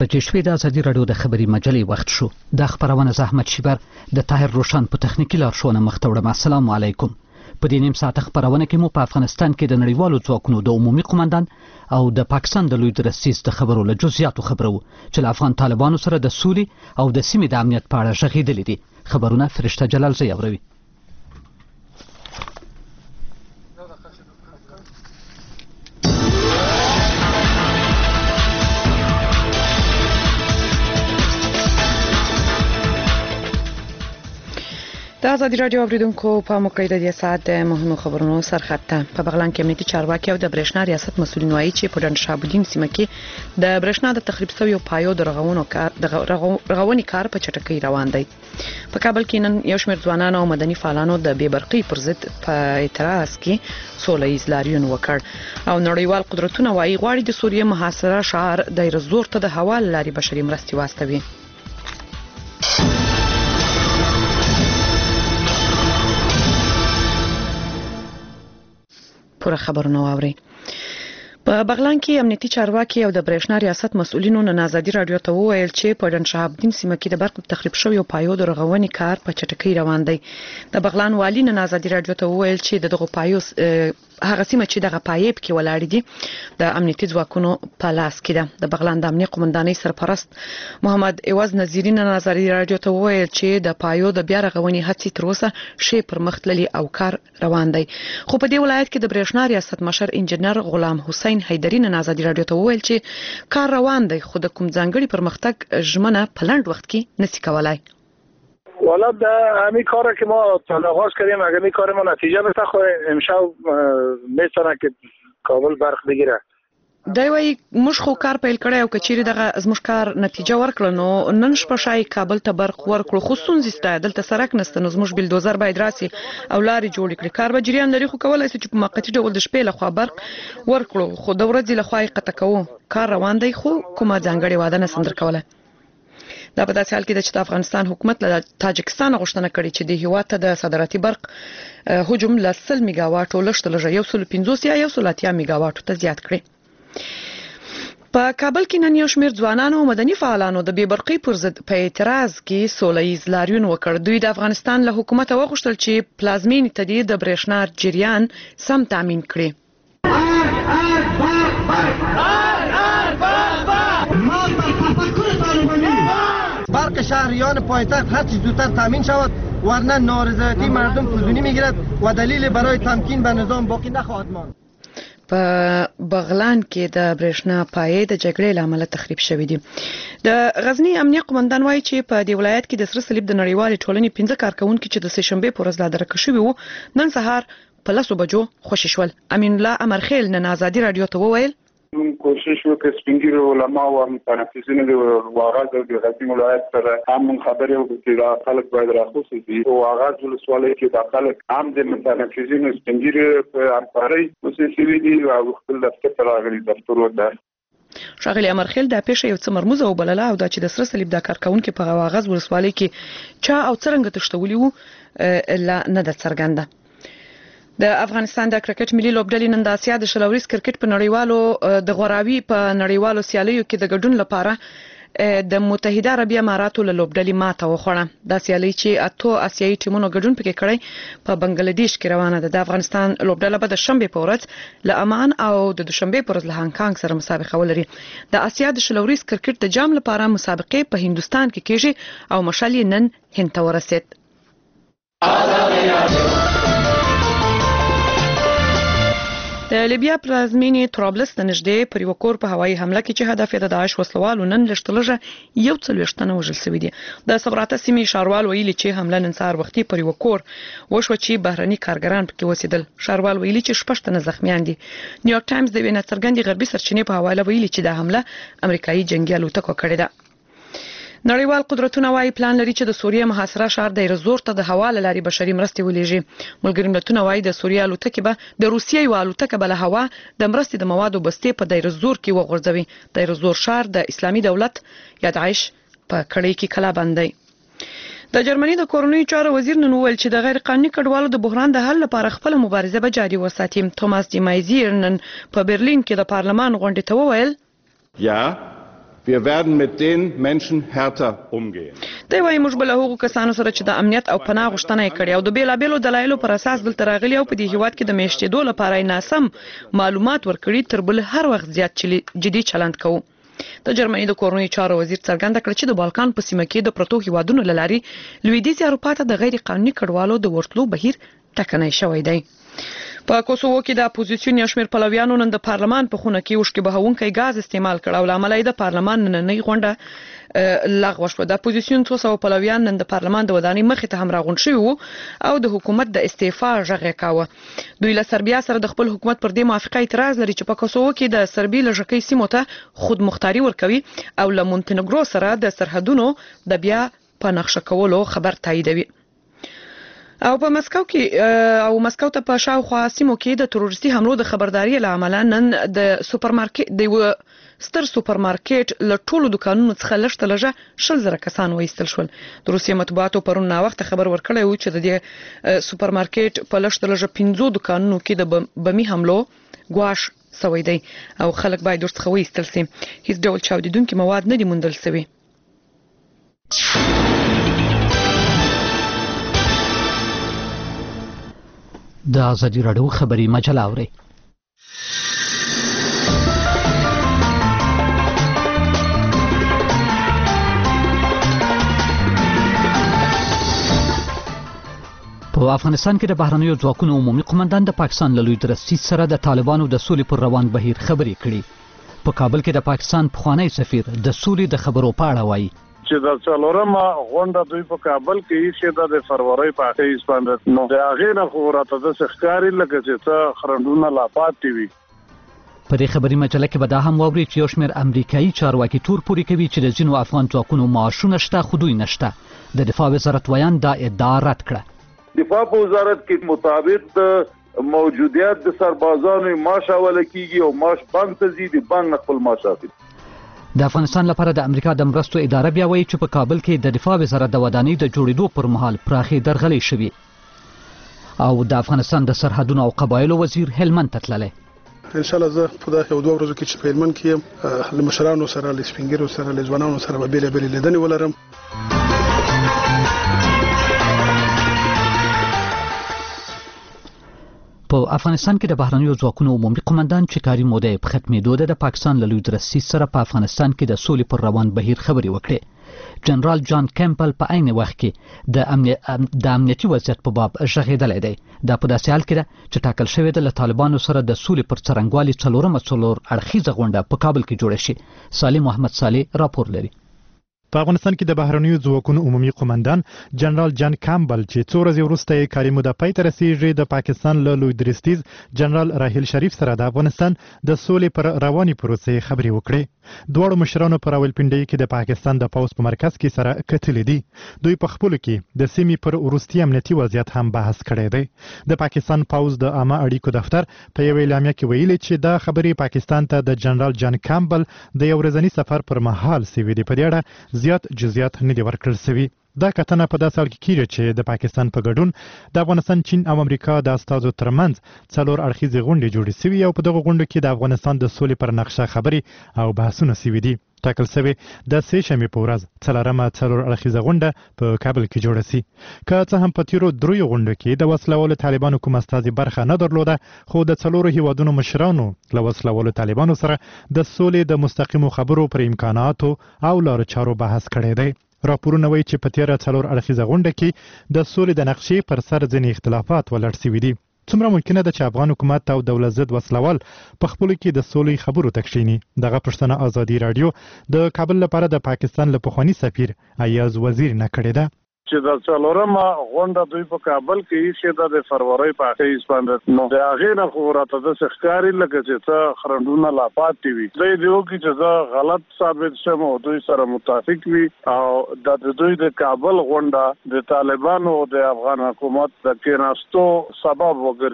چې شوې د ازادي راډیو د خبري مجلې وخت شو د خبرونه زحمت شیبر د طاهر روشن په تخنیکی لارښوونه مخته وړم. السلام علیکم. په دې نیم ساعت خبرونه کې مو په افغانستان کې د نړیوالو ځواکونو د عمومي قومندان او د پاکستان د لوی درسیز د خبرو له جزئیاتو خبرو چې له افغان طالبانو سره د سولې او د سیمې د امنیت په اړه غږیدلې دي. خبرونه فرشته جلال زی اوروي. د ازادي راډیو اوریدونکو په مقایده د ساعت د مهمو خبرونو سرخطه په بغلان کې امنیتي چارواکي او د برېښنا ریاست مسؤلین وایي چې په ډنډ شابودین سیمه کې د برېښنا د تخریب شویو پایو د رغونې کار په چټکۍ روان دی. په کابل کې نن یو شمېر ځوانان او مدني فعالانو د بې برقۍ پر ضد په اعتراض کې سوله ییز لاریون وکړ او نړیوال قدرتونه وایي غواړي د سوریې محاصره شعار د رزور ته د هوا لارې بشري مرستې واستوي. پوره خبرونه واوري. په بغلان کې امنیتي چارواکي او د برېښنا ریاست مسؤلینو نن ازادي راډیو ته وویل چې په ډنډ شابودین سیمه کې د برق تخریب شویو پایو د رغونې کار په چټکۍ روان دی. د بغلان والی نن ازادي راډیو ته وویل چې دغه پایو هغه سیمه چې دغه پایې پکې ولاړ دي د امنیتي ځواکونو په لاس کې ده. د بغلان د امنیت قومندانۍ سرپرست محمد عوض نظیری نن ازادي راډیو ته وویل چې د پایو د بیا رغونې هڅې تر اوسه شی پر مخ تللي او کار روان دی. خو په دې ولایت کې د برېښنا ریاست مشر انجنیر غلام حسین حیدری نن ازادي راډیو ته وویل چې کار روان دی خو د کوم ځانګړي پرمختګ ژمنه په لنډ وخت کې نشي کولای. والا در همین کاری که ما آغاز کردیم اگر این کار ما نتیجه بده خو امشب میتونه که کابل برق بگیره. دا وایي موږ خو کار پیل کړی او کچېرې دغه زموږ کار نتیجه ورکړه نو نن شپه شای کابل ته برق ورکړو خو ستونزې شته دلته سړک نشته نو زموږ بلدوزر باید راسي او لارې جوړ کړي. کار به جریان لري خو کولای شي چې په موقتي ډول د شپې لخوا برق ورکړو خو د ورځې لخوا یې قطع کوو. کار روان دی خو کومه ځانګړې واده نه سندر کوله. دا په داسې حال کې چې د افغانستان حکومت له تاجکستان غوښتنه کړې چې د هیواد ته د صادراتي برق حجم له 100 میگاواټو لږ 150 یا 180 میگاواټو ته زیات کړي. په کابل کې نن یو شمېر ځوانانو او مدني فعالانو د بې برقۍ پر ضد په اعتراض کې سوله ییز لاریون وکړ. دوی د افغانستان له حکومت وغوښتل چې پلازمینې ته د برېښنا جریان سم تامین کړي. برق شهریان پایتخت هر چه زودتر تامین شود ورنه نارضایتی مردم فزونی میگیرد و دلیل برای تمکین به نظام باقی نخواهد ماند. په بغلان کې د برېښنا پایې د جګړې لامل تخریب شوې دي. د غزنی امنیت قومندان وایي چې په دې ولایت کې د سره صلیب د نړیوالې ټولنې 15 کارکونکو چې د سهشنبه په ورځ لا درکه شوي وو نن سهار په 10 بجو خوشي شول. امین الله امرخیل نن ازادي راډیو ته وویل من کوشش وکړ سپینګیرو علما او متنفذین د واغاز او د غزنی ولایت سره هم خبرې وکړي چې خلک باید راخصوصي دي او واغاز ولسوالۍ کې د خلک هم د متنفذین سپینګیرو په امپاري مسلسلي دي او خپل دفتر ته راغلي دفتر وته. شاغلی امرخیل د پېښې یو څه مرموزه وبلله او دا چې د سره صلیب د کارکونکو په واغاز ولسوالۍ کې چا او څرنګه تشتولي وو لا نه د څرګنده. د افغانستان د کرکټ ملي لوبډلې نن د اسیا د شلوريز کرکټ په نړیوالو د غوراوي په نړیوالو سیالیو کې د ګډون لپاره د متحده عربی اماراتو له لوبډلې ماته وخوړه. د سیالي چې اته اسیایي ټیمونو ګډون پکې کړی په بنگلاديش کې روانه ده. د افغانستان لوبډله به د شنبه په ورځ له عمان او د دوشنبه په ورځ له هانګ کانګ سره مسابقه ولري. د اسیا د شلوريز کرکټ د جام لپاره مسابقه په هندستان کې کېږي او مشعل نن هند ته ورسید. د لیبیا پلازمینې طرابلس ته نږدې پر یو کور په هوایي حمله کې چې هدف یې د داعش وسلوالو نن لږ یو څلوېښت تنه وژل شوي دي. د صبراته سیمې ښاروال ویلي چې حمله نن سهار وختي پر یو کور وشوه چې بهرني کارګران پکې اوسېدل. ښاروال ویلي چې 6 تنه زخمیان دي. نیویورک ټایمز د یوې ناڅرګندې غربي سرچینې په حواله ویلي چې دا حمله امریکایي جنگي الوتکو کړې ده. نړیوال قدرتونه وايي پلان لري چې د سوریې محاصره شهر د رزور ته د هوا لارې بشري مرستې ولېږي. ملګری ملتونه وايي د سوریې الوتکې به د روسیې یو الوتکه بل هوا د مرستې د موادو بستې په د رزور کې وغورځوي. د رزور شهر د اسلامي دولت یا داعش په کړۍ کې کلا بندي. د جرمني د کورنۍ چارو وزیر نن وویل چې د غیر قانوني کډوالو د بحران د حل لپاره خپل مبارزه به جاري وساتي. توماس ډي مایزیر نن په برلین کې د پارلمان غونډې ته وویل Wir werden mit den Menschen härter umgehen. دا وايي موږ به له هغو کسانو سره چې د امنیت او پناه غوښتنه یې کړې او د بېلابېلو دلایلو پر اساس دلته راغلي او په دې هېواد کې د میشتېدو لپاره یې ناسم معلومات ورکړي تر بل هر وخت زیات جدي چلند کوو. د جرمني د کورنۍ چارو وزیر څرګنده کړه چې د بالکان په سیمه کې د پرتو هېوادونو له لارې لویدیځې اروپا ته د غیر قانوني کډوالو د ورتلو بهیر ټکنی شوی دی. په کوسوو کې د اپوزیسیون یو شمېر پلویانو نن د پارلمان په خونه کې اوښکې بهونکی ګاز استعمال کړ او له امله یې د پارلمان نننۍ غونډه لغوه شوه. د اپوزیسیون 200 پلویان نن د پارلمان د ودانۍ مخې ته هم راغونډ شوي وو او د حکومت د استعفا غږ یې کاوه. دوی له سربیا سره د خپل حکومت پر دې موافقه اعتراض لري چې په کوسوو کې د سربي له ژکۍ سیمو ته خودمختاري ورکوي او له مونتنګرو سره د سرحدونو د بیا په نقشه کولو خبر تاییدوي. او په مسکو ته په شاوخوا سیمو کې د تروریستي حملو د خبرداري له امله نن د سوپرمارکټ د ستر سوپرمارکټ له ټولو دکانونو څخه لږ تر لږه 10,000 کسان وایستل شول. د روسیې مطبوعاتو پرون ناوخته خبر ورکړی و چې د دې سوپرمارکټ په لږ تر لږه 15 دکانونو کې د بمي حملو ګواښ سوی دی او خلک باید ورڅخه وایستل شي. هیڅ ډول چاودیدونکي مواد نه دي موندل شوي. د ازادي راډیو خبري مجله اوري. په افغانستان کې د بهرنیو ځواکونو عمومي قومندان د پاکستان له لوی درستیز سره د طالبانو د سولې پر روان بهیر خبرې کړي. په کابل کې د پاکستان پخوانی سفیر د سولې د خبرو په اړه وایي چې د څلورمه غونډه دوی په کابل کې چې د فروری په 28 باندې نو د هغې نه خو راته د ښکاري لکه چې څه خرندونه لا پاتې وي. په دې خبري مجله کې به دا هم واوري چې یو شمېر امریکایي چارواکي تور پورې کوي چې د ځینو افغان ځواکونو معاشونه شته خو دوی نشته. د دفاع وزارت ویان دا ادعا رد کړه. دفاع وزارت کې مطابق د موجودیت د سربازانو معاش حواله کیږي او معاش بانک ته ځي، د بانک نه خپل معاش اخلي. د افغانستان لپاره د امریکا د مرستو اداره بیا وایي چې په کابل کې د دفاع وزارت د ودانۍ د جوړېدو پر مهال پراخې درغلې شوي او د افغانستان د سرحدونو او قبایلو وزیر هلمند ته تللی. ان شاء الله زه په دغه 2 ورځو کې چې په هلمند کې یم له مشرانو سره له سپینګیرو سره له ځوانانو سره به بېلابېلې لیدنې ولرم. په افغانستان کې د بهرنیو ځواکونو عمومي قومندان چې کاري موده په ختمېدو ده د پاکستان له لوی درستیز سره په افغانستان کې د سولې پر روان بهیر خبرې وکړې. جنرال جان کیمپل په عین وخت کې د امنیتي وضعیت په باب غږېدلی دی. دا په داسې حال کې ده چې ټاکل شوې ده له طالبانو سره د سولې پر څرنګوالي څلور اړخیزه غونډه په کابل کې جوړه شي. صالح محمد صالح راپور لري. په افغانستان کې د بهرنیو ځواکونو عمومي قومندان جنرال جان کامبل چې 2 ورځې وروسته یې کاري موده پای ته رسیږي د پاکستان له لوی درستیز جنرال راحیل شریف سره د افغانستان د سولې پر رواني پروسې خبرې وکړې. دواړو مشرانو په راولپنډۍ کې د پاکستان د پوځ په مرکز کې سره کتلې دي. دوی په خپلو کې د سیمې پر وروستي امنیتي وضعیت هم بحث کړی دی. د پاکستان پوځ د عامه اړیکو دفتر په یوه اعلامیه کې ویلي چې دا خبرې پاکستان ته د جنرال جان کامبل د یو ورځني سفر پر مهال سوي دي. په دې اړه زیات جزئیات نه دي ورکړل شوي. دا کتنه په داسې حال کې کیږي چې د پاکستان په ګډون د افغانستان، چین او امریکا د استازو ترمنځ 4 اړخیزې غونډې جوړې شوي او په دغه غونډو کې د افغانستان د سولې پر نقشه خبرې او بحثونه شوي دي. ټاکل شوی د سې شنبې په ورځ 4 اړخیزه غونډه په کابل کې جوړه شي. که څه هم په تیرو 3 غونډو کې د وسلوالو طالبانو کوم استازي برخه نه درلوده، خو د 4 هیوادونو مشرانو له وسلوالو طالبانو سره د سولې د مستقیمو خبرو پر امکاناتو او لارو چارو بحث کړی دی. راپورونه وایي چې په تیره 4 اړخیزه غونډه کې د سولې د نقشې پر سر ځینې اختلافات ولاړ شوي دي. څومره ممکنه ده چې افغان حکومت او دولت ضد وسلوال په خپلو کې د سولې خبرو ته کښیني؟ دغه پوښتنه ازادي راډیو د کابل لپاره د پاکستان له پخواني سفیر ایاز وزیر نه کړې ده. چې د څلورمه غونډه دوی په کابل کې چې د فروری په 28 باندې نو د هغې نه خو راته د ښکاري لکه چې څه خرندونه لا پاتې وي. دوی دې وکړي چې زه غلط ثابت شم او دوی سره متفق وي او د دوی د کابل غونډه د طالبانو او د افغان حکومت د کېناستو سبب وګرځي.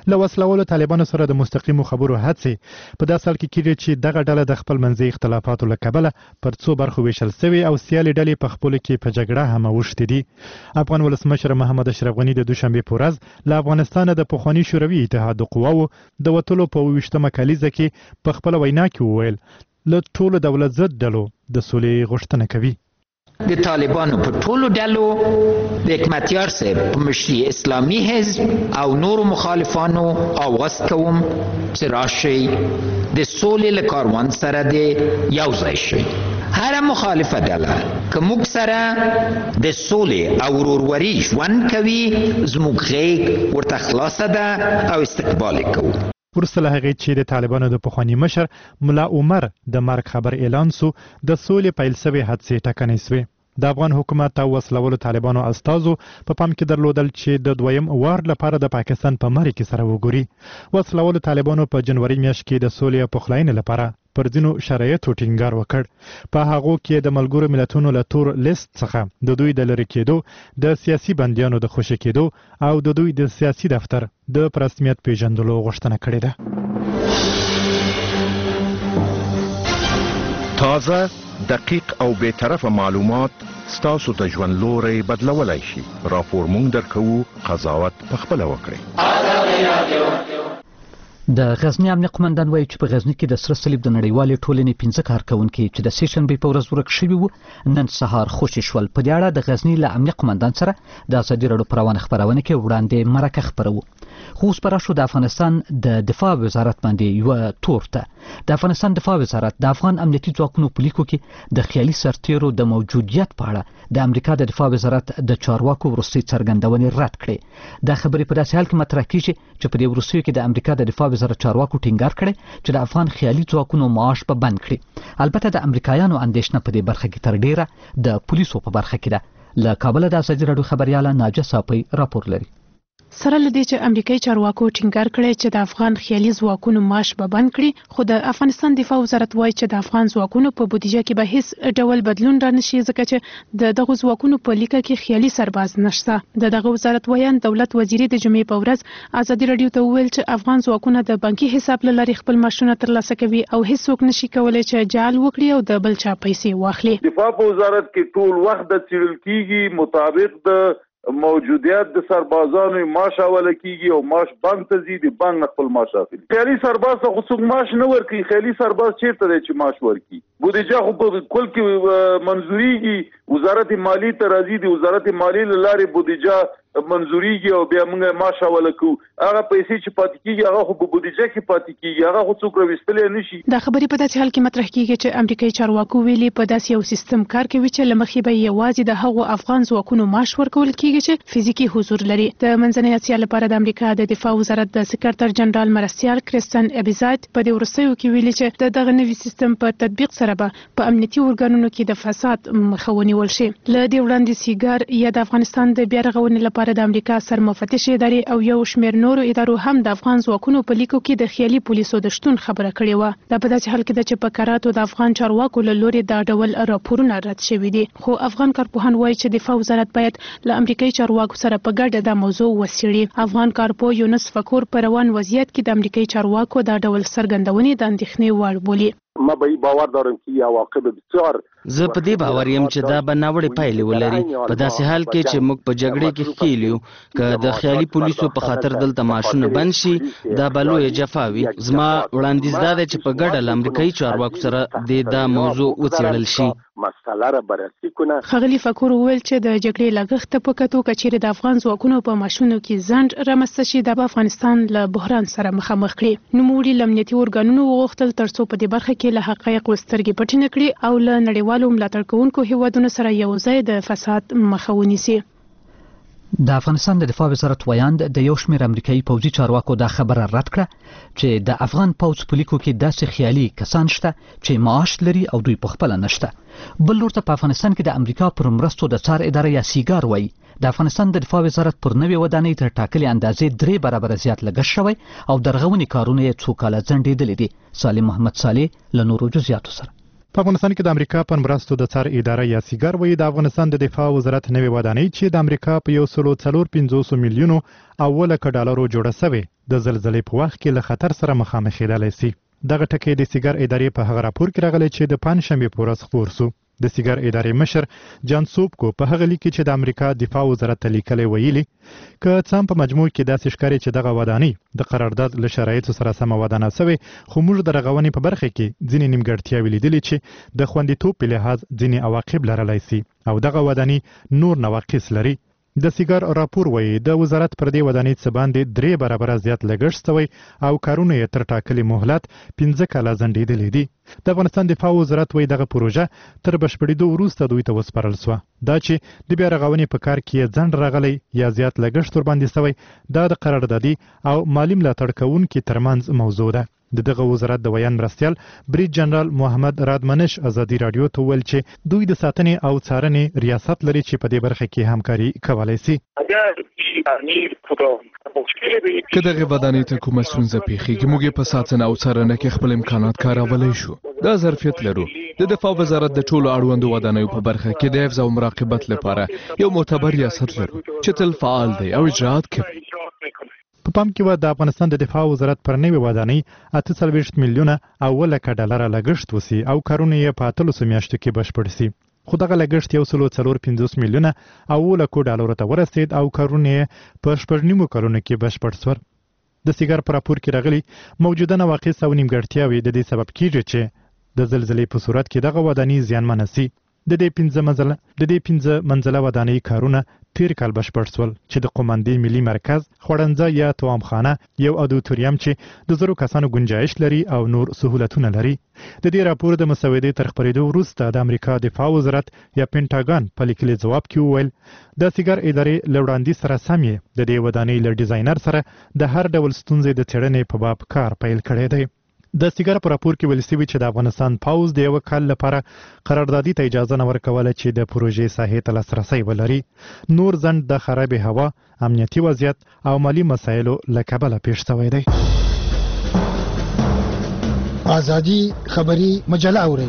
له وسلوالو طالبانو سره د مستقیمو خبرو هڅې په داسې حال کې کېږي چې دغه ډله د خپل منځي اختلافاتو له کبله پر څو برخو ویشل شوې او سیالې ډلې په خپلو کې په جګړه هم اوښتې دي. افغان ولسمشر محمد اشرف غني د دوشنبې په ورځ له افغانستانه د پخواني شوروي اتحاد د قواو د وتلو په 28مه کلیزه کې په خپله وینا کې وویل له ټولو دولت ضد ډلو د سولې غوښتنه کوي. د طالبانو په ټولو ډلو د حکمتیار صاحب په مشري اسلامي حزب او نورو مخالفانو آواز کوم چې راشئ د سولې له کاروان سره د یو ځای شئ. هر مخالفه ډله که موږ سره د سولې او ورورولۍ ژوند کوي زموږ غېږ ورته خلاصه ده او استقبال یې کوو. وروسته له هغې چې د طالبانو د پخواني مشر ملا عمر د مرګ خبر اعلان سو د سولې پیل شوې هڅې ټکنۍ سوې. د افغان حکومت او وسلوالو طالبانو استازو په پام کې درلودل چې د دویم وار لپاره د پاکستان په مری کې سره وګوري. وسلوالو طالبانو په جنوري میاشت کې د سولې او پخلاینې لپاره پر ځینو شرایطو ټینګار وکړ. په هغو کې د ملګرو ملتونو له تور لیست څخه د دوی د لرې کېدو، د سیاسي بندیانو د خوشي کېدو او د دوی د سیاسي دفتر د رسمیت پیژندلو غوښتنه کړې ده. تازه، دقیق او بی‌طرفه معلومات ستاسو د ژوند لوري بدلولای شي. راپور مونږ درکوو، قضاوت پخپله وکړئ. د غزنی امنیه قومندان وایي چې په غزنی کې د سره صلیب د نړیوالې ټولنې 15 کارکونکي چې د سیشنبې په ورځ ورک شوي وو نن سهار خوشي شول. په دې اړه د غزنی له امنیه قومندان سره د ازادي راډیو په روانه خبرونه کې وړاندې مرکه خبرو. خو اوس پر شو د افغانستان د دفاع وزارت باندې یو تورته. د افغانستان دفاع وزارت د افغان امنیتي ځواکونو په لیکو کې د خیالي سرتیرو د موجودیت په اړه د امریکا د دفاع وزارت د چارواکو وروستي څرګندونې رد کړې. دا خبرې په داسې حال کې مطرح کیږي چې په دې وروستیو کې د امریکا د دفاع وزارت چارواکو ټینګار کړي چې د افغان خیالي ځواکونو معاش په بند کړي. البته د امریکایانو اندېښنه په دې برخه کې تر ډیره د پولیسو په برخه کې ده. له کابل د ازادي راډیو خبرياله ناجه صافي راپور لري. سره لدې چې امریکایي چارواکو ټینګار کړی چې د افغان خیالي ځواکونو معاش به بند کړي، خو د افغانستان دفاع وزارت وایي چې د افغان ځواکونو په بودیجه کې به هیڅ ډول بدلون رانشي ځکه چې د دغه ځواکونو په لیکه کې خیالي سرباز نشته. د دغه وزارت ویان دولت وزیر د جمعې په ورځ ازادي راډیو ته وویل چې افغان ځواکونه د بانکي حساب له لارې خپل معاشونه ترلاسه کوي او هیڅوک نشي کولای چې جعل وکړي او د بل چا پیسې واخلي. دفاع په وزارت کې ټول وخت د څیړل کیږي مطابق د موجودیت د سربازانو معاش حواله کیږي او معاش بانک ته ځي، د بانک خپل معاش اخلي. خیالي سرباز ته خو څوک معاش نه ورکوي. خیالي سرباز چیرته دی چې معاش ورکوي؟ بودیجه خو په کل کې منظوریږي، وزارت مالی ته راځي، د وزارت مالی له لارې بودیجه منظوریږي او بیا موږ معاش حواله کوو. هغه پیسې چې پاتې کیږي هغه خو په بودیجه کې پاتې کیږي، هغه خو څوک راوستلی نشي. دا خبرې په داسې حال کې مطرح کیږي چې امریکایي چارواکو ویلي په داسې یو سیستم کار کوي چې له مخې به یوازې د هغو افغان ځواکونو معاش ورکول کیږي چې فزیکي حضور لري. د منځنۍ اسیا لپاره د امریکا د دفاع وزارت د سکرټر جنرال مرستیال کریستن ابیزایت په دې وروستیو کې ویلي چې دغه نوي سیستم په تطبیق سره به په امنیتي ارګانونو کې د فساد مخه ونیول شي. له دې وړاندې سیګار یا د افغانستان د بیا رغونې لپاره د امریکا مفتش ادارې او یو شمېر نورو ادارو هم د افغان ځواکونو په لیکو کې د خیالي پولیسو د شتون خبره کړې وه. دا په داسې حال کې ده چې په کراتو د افغان چارواکو له لوري دا ډول راپورونه رد شوي دي. خو افغان کارپوهان وایي چې دفاع وزارت باید له امریکایي چارواکو سره په ګډه دا موضوع وڅېړي. افغان کارپوه یونس فکور په روان وضعیت کې د امریکایي چارواکو دا ډول څرګندونې د اندېښنې وړ بولي. ما به باور دارم که عواقب بسیار زه په دې باور یم چې دا به ناوړې پایلې ولري په داسې حال کې چې موږ په جګړې کې ښکېل یو. که د خیالي پولیسو په خاطر دلته معاشونه بند شي دا به لویه جفا وي. زما وړاندیز دا دی چې په ګډه له امریکایي چارواکو سره دا موضوع وڅېړل شي. مسله را بررسي کنه. ښاغلي فکور وویل چې د جګړې لګښت په کتو که چیرې د افغان ځواکونو په معاشونو کې ځنډ رامنځته شي دا به افغانستان له بحران سره مخامخ کړي. نوموړي له امنیتي ارګانونو وغوښتل تر څو په دې برخه کې له حقایقو سترګې پټې نه کړي او له نړیوالو ملاتړ کوونکو هیوادونو سره یو ځای د فساد مخه ونیسي. د افغانستان د دفاع وزارت ویاند د یو شمېر امریکایي پوځي چارواکو دا خبره رد کړه چې د افغان پوځ په لیکو کې داسې خیالي کسان شته چې معاش لري او دوی په خپله نشته. بل لور ته په افغانستان کې د امریکا پر مرستو د څار اداره یا سیګار وایي د افغانستان د دفاع وزارت پر نوې ودانۍ تر ټاکلې اندازې 3 برابره زیات لګښت شوی او د رغونې کارونه یې څو کاله ځنډېدلي دي. سالم محمد صالح له نورو جزئیاتو سره. په افغانستان کې د امریکا په مرستو د څار اداره یا سیګار وایي د افغانستان د دفاع وزارت نوې ودانۍ چې د امریکا په 1.450 میلیونو اوله $1 جوړه شوې د زلزلې په وخت کې له خطر سره مخامخ کېدلی شي. دغه ټکی د سیګار ادارې په هغه راپور کې راغلی چې د پنځشنبې په ورځ خپور شو. د سیګار ادارې مشر جان سوبکو په هغه لیک کې چې د امریکا دفاع وزارت ته لیکلی ویلي که څه هم په مجموع کې داسې ښکاري چې دغه ودانۍ د قرارداد له شرایطو سره سمه ودانه شوې، خو موږ د رغونې په برخه کې ځینې نیمګړتیاوې لیدلې چې د خوندیتوب په لحاظ ځینې عواقب لرلی شي او دغه ودانۍ نور نواقص لري. د سیګار راپور وایي د وزارت پر دې ودانۍ څه باندې 3 برابره زیات لګښت شوی او کارونه یې تر ټاکلي مهلت 15 کاله ځنډېدلي دي. د افغانستان دفاع وزارت وایي دغه پروژه تر بشپړېدو وروسته دوی ته وسپارل شوه. دا چې د بیا رغونې په کار کې ځنډ راغلی یا زیات لګښت ورباندې شوی، دا د قراردادي او مالي ملاتړ کوونکي ترمنځ موضوع ده. دغه وزارت د ویان مرستیال بریج جنرال محمد رادمنش ازادي رادیو ته ویل چې دوی د ساتنې او څارنې ریاست لري چې په دې برخه کې همکاري کولی شي. که دغه ودانۍ ته کومه ستونزه پیښیږي موږ یې په ساتنه او څارنه کې خپل امکانات کارولی شو. دا ظرفیت لرو. د دفاع وزارت د ټولو اړوندو ودانیو په برخه کې د حفظ او مراقبت لپاره یو معتبر ریاست لرو چې تل فعال دی او اجرات کوي. په پام کې و د افغانستان د دفاع وزارت پر نوې ودانۍ 48 میلیونه اوله $1 لګښت وسی او کارونه یې په 3 میاشتو کې بشپړ شي. خو دغه لګښت 1.450 میلیونه اوله $1 ته ورسید او کارونه یې په 9 کلونو کې بشپړ شول. د سیګار په راپور کې راغلي موجوده نواقص او نیمګړتیاوې د دې سبب کیږي چې د زلزلې په صورت کې دغه ودانۍ زیانمنه شي. د دې 15 منزله ودانۍ کارونه تیر کال بشپړ شول چې د قوماندې ملي مرکز، خوړنځای یا توامخانه، یو اودیټوریم چې د 100 کسانو گنجایش لري او نور سهولتونه لري. د دې راپور د مسودې تر خپرېدو وروسته د امریکا دفاع وزارت یا پینټاګان په لیکلي ځواب کې وویل د سیګار ادارې له وړاندیز سره سم یې د دې ودانۍ له ډیزاینر سره د هر ډول ستونزې د څېړنې په باب کار پیل کړی دی. د سیګار په راپور کې ویل شوي چې د افغانستان پوځ د یو کال لپاره قراردادي ته اجازه نه ورکوله چې د پروژې ساحې ته لاسرسی ولري. نور ځنډ د خرابې هوا، امنیتي وضعیت او مالي مسایلو له کبله پیښ شوی دی. ازادي خبري مجله اوري.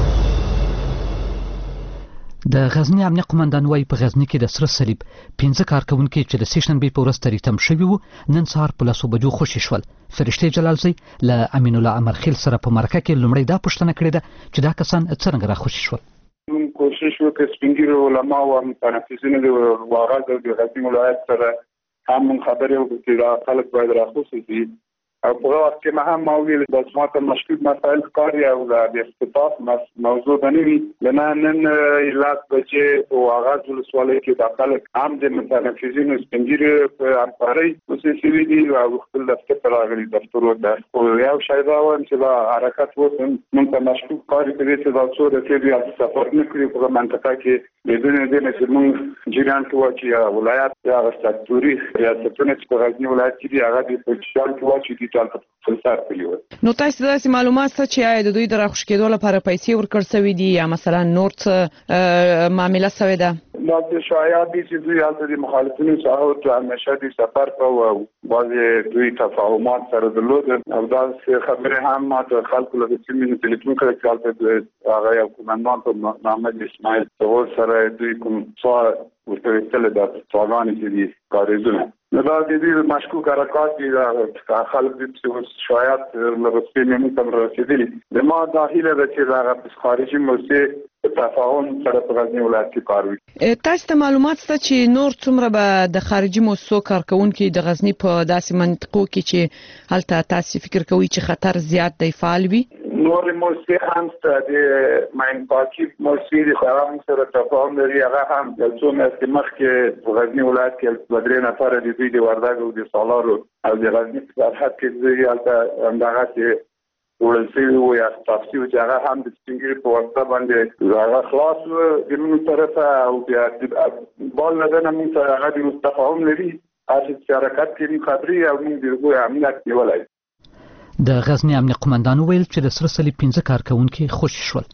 د غزنی امنیه قومندان وایي په غزنی کې د سره صلیب 15 کارکونکي چې د سیشنبې په ورځ تریتم شوي وو نن سهار په 10 بجو خوشي شول. فرشته جلالزی له امین الله امرخیل سره په مرکه کې لومړی دا پوښتنه کړې ده چې دا کسان څنګه راخوشي شول. موږ کوشش وکړو سپینګیرو علما او متنفسین د واغاز او د غزنی ولایت سره هم خبرې وکړو چې خلک باید راخوشي شي او په وخت کې ما هم ویل د سمات مشکوک مسائل کاری او د اختطاف موضوع بنوي لنا نن اجلاس بچي او آغاز ولسوالۍ کې داخله عام د متنفسین سپینګیرو په امپاري وسیلې دي او خپل دفتر راغلي دفتر او یو شای دا و چې دا حرکت وته موږ ته مشکوک کاری کوي چې دا څو د دې سفر نه کړی په منطقه کې بدون دې نه چې موږ جریان کې واچي ولایت یا ستوري ریاستونه چې په غزنی ولایت کې دي هغه د پولیسو کې واچي نو تاسو داسې معلومات څه چې آیا د دوی د راخوش کېدو لپاره پیسې ورکړ سوي دي یا مثلا نور څه معاملې سوي ده؟ نو د شایعات دي چې دوی هلته د مخالفینو څخه ته همیشه د سفر کوي او بعضې دوی تفاهمات سره درلود او دا خبرې هم ما ته خلکو له سیمې ټلیفون کړی چې هلته هغه یو قومندان په محمد اسماعیل څور سره دوی کوم څه ورته ویل د څوګانې چې دي کاریدونه نو دا د دې مشکوک حرکات دي خلک د شایعات له رسمي متن رسیدلي د ما داخله د چې هغه خارجي موسسه تفاهم سره په غزنی ولایت کې کار وکړي. تاسو ته معلومات شته چې نور څومره به د خارجي موسسو کارکونکو د غزنی په داسې منطقو کې چې هلته تاسو فکر کوئ چې خطر زیات دی فعال وي؟ نور موسسه هم ستاسو د ماین پاکي موسسه د خرام سره تفاهم لري هغه هم د څو میاشتې مخکې په غزنی ولایت کې بدرې نفر د دوی د وردګ او د سالارو او د غزنی په سرحد کې دوی هلته همدغه چې ورسې وو یا تاسو چې هغه هم د سپینګری په واسطه باندې هغه خلاص د موږ طرفه او بیا بال نه نه موږ سره هغه د تفاهم لري چې حرکت کې خبري او موږ د هغه امنیت نیولای. د غزنی امنیه قومندان ویل چې د سره صلیب 15 کارکونکي خوشي شول.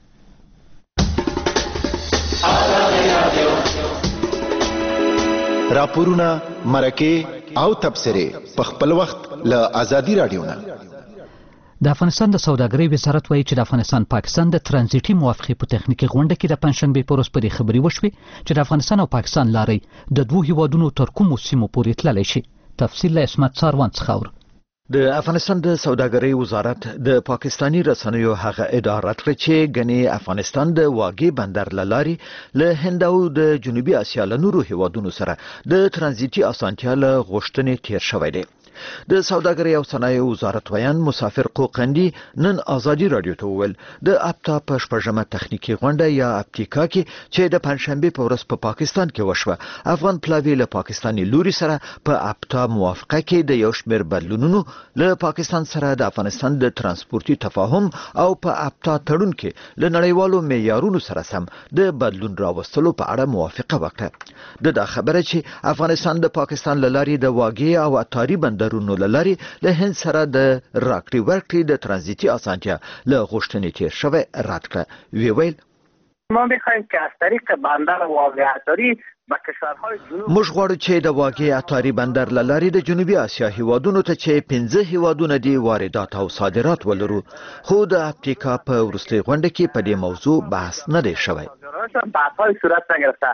راپورونه مرکه او تبصره په خپل وخت له ازادي رادیو نه د افغانستان د سوداګرۍ وزارت وایي چې د افغانستان پاکستان د ترانزیتي موافقې په تخنیکی غونډه کې د پنځشنبه پر ورځ په دې خبري وشوي چې د افغانستان او پاکستان لارې د دوه هیوادونو تر کومو سیمو پورې تللی شي. تفصیل له اسمت ساروان څخه اورو. د افغانستان د سوداګرۍ وزارت د پاکستانی رسنیو هغه اداره کړ چې غني افغانستان د واګي بندر لاري له هند او د جنوبي اسیا له نورو هیوادونو سره د ترانزیتي اسانتیا له غوښتنې تیر شوی دی. د سوداګرۍ او صنایع وزارت ویان مسافر قوقندي نن ازادي رادیو ته وویل د اپتا په شپږمه تخنیکی غونډه یا اپتیکا کې چې د پنځشنبه په ورځ په پاکستان کې وشوه افغان پلاوی له پاکستاني لوري سره په اپتا موافقه کې د یو شمېر بدلونونو له پاکستان سره د افغانستان د ترانسپورتي تفاهم او په اپتا تړون کې له نړیوالو معیارونو سره سم د بدلون راوستلو په اړه موافقه وکړه. د خبره چې افغانستان د پاکستان له لارې د واګي او اتاري بندر رونو لاري له هند سره د راکړې ورکړې د ترانزیتي اسانتیا له غوښتنې تیر شوی رد کړه. وی ویل ما می‌خوایم که از طریق بندر واګي اتاری به کشورهای جنوب موږ غواړو چې د واګي اتاری بندر لاري د جنوبي اسیا هیوادونو ته چې 15 هیوادونه دي واردات او صادرات ولرو خو د اپتیکا په ورستي غونډه کې په دې موضوع بحث نه دی شوی. بحث‌های صورت نگرفته.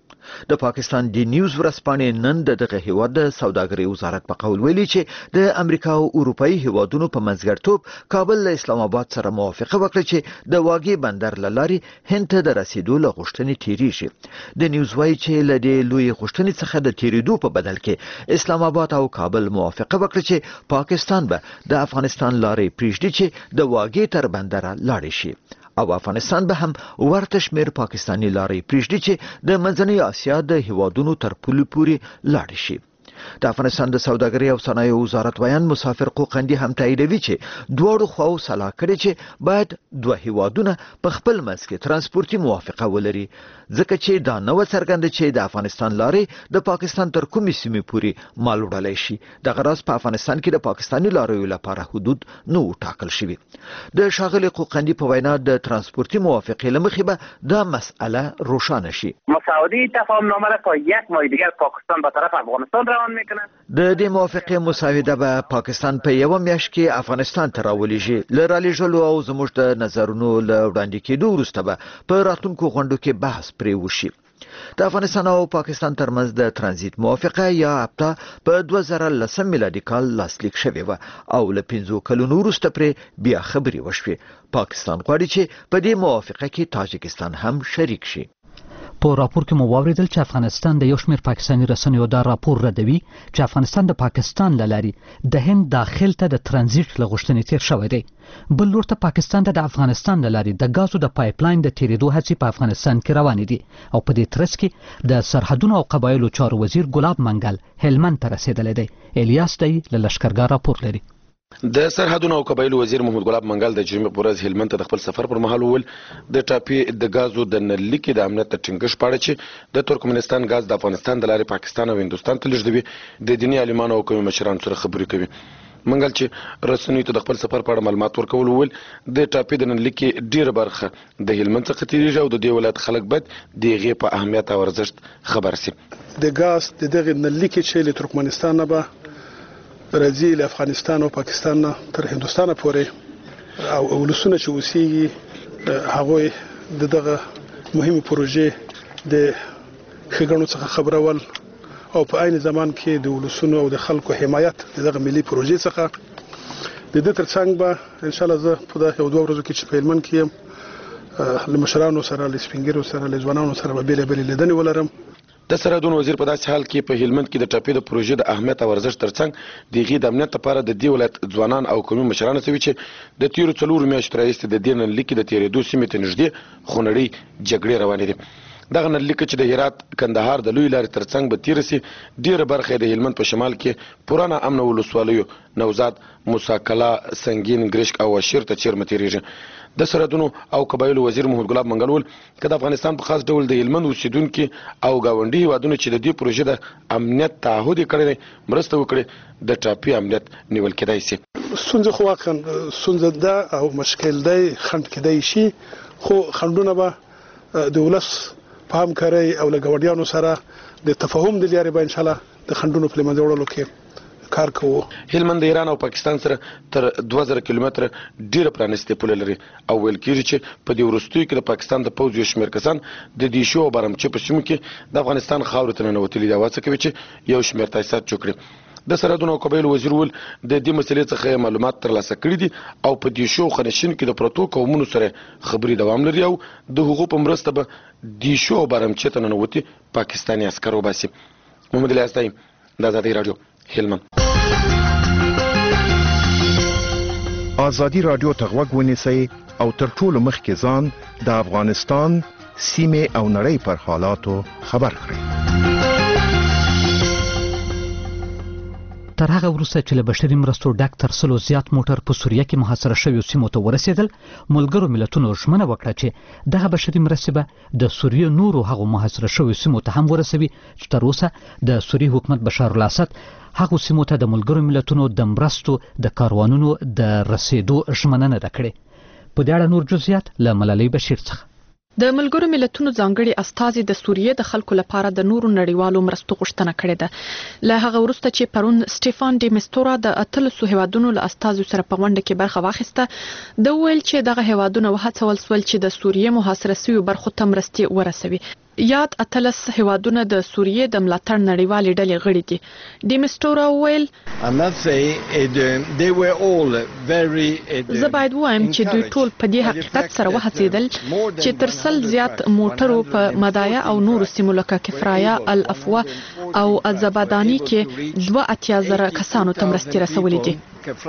د پاکستان دی نیوز ورسپانې نن دغه هیواد د سوداګرۍ وزارت په قول ویلي چې د امریکا او اروپאי هیوادونو په منځګړیتوب کابل له اسلام آباد سره موافقه وکړه چې د واګي بندر لاري هند ته د رسیدو له غوښتنې تیریږي. د نیوز وايي چې له دې لوی غوښتنې څخه د تیریدو په بدل کې اسلام آباد او کابل موافقه وکړه چې پاکستان به د افغانستان لارې پریږدي چې د واګي تر بندر لاړ شي او افغانستان به هم ورته شمیر پاکستانی لارې پریږدي چې د منځنۍ اسیا د هیوادونو تر پولې پورې لاړ شي. د افغانستان د سوداګرۍ او صنایع وزارت ویان مسافر قوقندي هم تاییدوي چې دواړو خواو صلاح کړې چې باید دوه هیوادونه په خپل منځ کې ترانسپورتي موافقه ولري ځکه چې دا نو څرګند چې د افغانستان لارې د پاکستان تر کومې سیمې پورې مال وړلای شي. د غراس په افغانستان کې د پاکستاني لاریو لپاره حدود نو ټاکل شوی. د شاغلي قوقندي په وینا د ترانسپورتي موافقه لمخې به دا مسأله روښانه شي. مساعدی تفاهم نامه را تا یک ماه دیگر پاکستان به طرف افغانستان روان میکنه. د دې موافقه مساعده به پاکستان په یو میاشت کې افغانستان ته راولېږي. لرالی جلو او زموږ د نظرونو له وړاندې کېدو وروسته به په راتلونکو غونډو کې بحث پرې وشي. د افغانستان او پاکستان ترمنځ د ترانزیت موافقه یا اپتا په 2010 میلادي کال لاسلیک شوې و او له 15 کلونو وروسته پرې بیا خبري وشوې. پاکستان غواړي چې په دې موافقه کې تاجکستان هم شریک شي. په راپور کې مو واوریدل چې افغانستان د یو شمېر پاکستاني رسنیو دا راپور ردوي چې افغانستان د پاکستان لاري د هند داخل ته د ترانزیت له غوښتنې تیر شوی دی. بل لور ته پاکستان ته د افغانستان لاري د غازو د پایپلاین د تیریدو هڅې په افغانستان کې روانې دي او په دې ترڅ کې د سرحدونو او قبایلو چارو وزیر ګلاب منګل هلمند ته رسیدلی دی. الیاس دی له لشکرګاه راپور لري. د سرحدونو او قبایلو وزیر محمود ګلاب منګل د جمعې په ورځ هلمند ته د خپل سفر پر مهال وویل د ټاپي د غازو د نلیکې د امنیت د ټینګښت په اړه چې د ترکمنستان غاز د افغانستان د لارې پاکستان او هندوستان ته لیږدوي د دیني عالمانو او قومي مشرانو سره خبرې کوي. منګل چې رسنیو ته د خپل سفر په اړه معلومات ورکول وویل د ټاپي د نلیکې ډیره برخه د هلمند څخه تیریږي او د دې ولایت خلک باید د هغې په اهمیت او ارزښت خبر شي. د غاز د دغه نلیکې چې له ترکمنستان نه به راځي له افغانستان او پاکستان تر هندوستان پورې او ولسونه چې اوسېږي هغوی دغه مهمه پروژې د ښېګڼو څخه خبرول او په عین زمان کې د ولسونو او د خلکو حمایت دغه ملي پروژې څخه د دې ترڅنګ به ان شاء الله زه په دغه 2 ورځو کې چې په هلمند کې یم له مشرانو سره له سپینګیرو سره له ځوانانو سره به بېلابېلې لیدنې ولرم. د سرحدونو وزیر په داسې حال کې په هلمند کې د ټاپي د پروژې د اهمیت او ارزښت ترڅنګ د هغې د امنیت لپاره د دې ولایت ځوانان او قومي مشران هڅوي چې د تیرو 4 میاشتو راهیسې د دې نلیکې د تیرېدو سیمې ته نږدې خونړۍ جګړې روانې دي. دغه نلیکه چې د هرات کندهار د لوی لارې ترڅنګ به تیر سي ډیره برخه د هلمند په شمال کې پرانا امن ولسوالیو نوزاد موساکلا سنگین ګرشک او شیر ته چیرمه تیریږي. د سرحدونو او قبایلو وزیر محمود ګلاب منګل ول که د افغانستان په خاص ډول د هلمند اوسیدونکو او گاونډي هیوادونو چې د دې پروژې د امنیت تعهد کړی مرسته وکړي د ټاپي امنیت نیول کېدای شي. ستونزه خو واقعا ستونزه ده او مشکل دی خند کېدای شي خو خندونه به د ولس په همکارۍ او له ګاونډیانو سره د تفاهم د لارې به ان شاء الله د خندونو په منځ وړلو کې کار کوو. هلمند د ایران او پاکستان سره تر 2000 کیلومتره ډیره پرانستې پوله لري او ویل کېږي چې په دې وروستیو کې د پاکستان د پوځ یو شمېر کسان د دیشو او برمچه په سیمو کې د افغانستان خاورې ته ننوتلي دي او هڅه کوي چې یو شمېر تاسیسات جوړ کړي. د سرحدونو او قبایلو وزیر ول د دې مسلې څخه معلومات ترلاسه کړي دي او په دیشو خنشین کې د پروتو قومونو سره خبري دوام لري او د حقوقو په مرسته به دیشو او برمچه ته ننوتي پاکستاني عسکر وباسي. محمد الیاس د آزادۍ رادیو هلمند. آزادی رادیو ته غوږ ونیسئ او تر ټولو مخکې ځان د افغانستان سیمې او نړۍ پر حالاتو خبر کړئ. تر هغه وروسته چې له بشري مرستو ډک تر سلو زیات موټر په سوریه کې محاصره شویو سیمو ته ورسېدل، ملګرو ملتونو ژمنه وکړه چې دغه بشري مرستې به د سوریې نورو هغو محاصره شویو سیمو ته هم ورسوي چې تر اوسه د سوریې حکومت بشار الاسد هغو سیمو ته د ملګرو ملتونو د مرستو د کاروانونو د رسېدو ژمنه نه ده کړې. په دې اړه نور جزئیات له ملالۍ بشیر څخه. د ملګرو ملتونو ځانګړي استازي د سوریې د خلکو لپاره د نورو نړیوالو مرستو غوښتنه کړې ده. له هغه وروسته چې پرون سټيفان ډي مستورا د 13 هیوادونو له استازو سره په غونډه کې برخه واخیسته، د ویل چې دغه هیوادونه وهڅول شول چې د سوریې محاصره شویو برخو ته مرستې ورسوي. یاد 13 هیوادونه د سوریې د ملاتړ نړیوالې ډلې غړي دي. ډي مستورا ویل زه باید وایم چې دوی ټول په دې حقیقت سره وهڅېدل چې تر 100 زیات موټرو په مدایا او نورو سیمو لکه کفرایا، الافوا او الزبادانی کې 82,000 کسانو ته مرستې رسولې دي.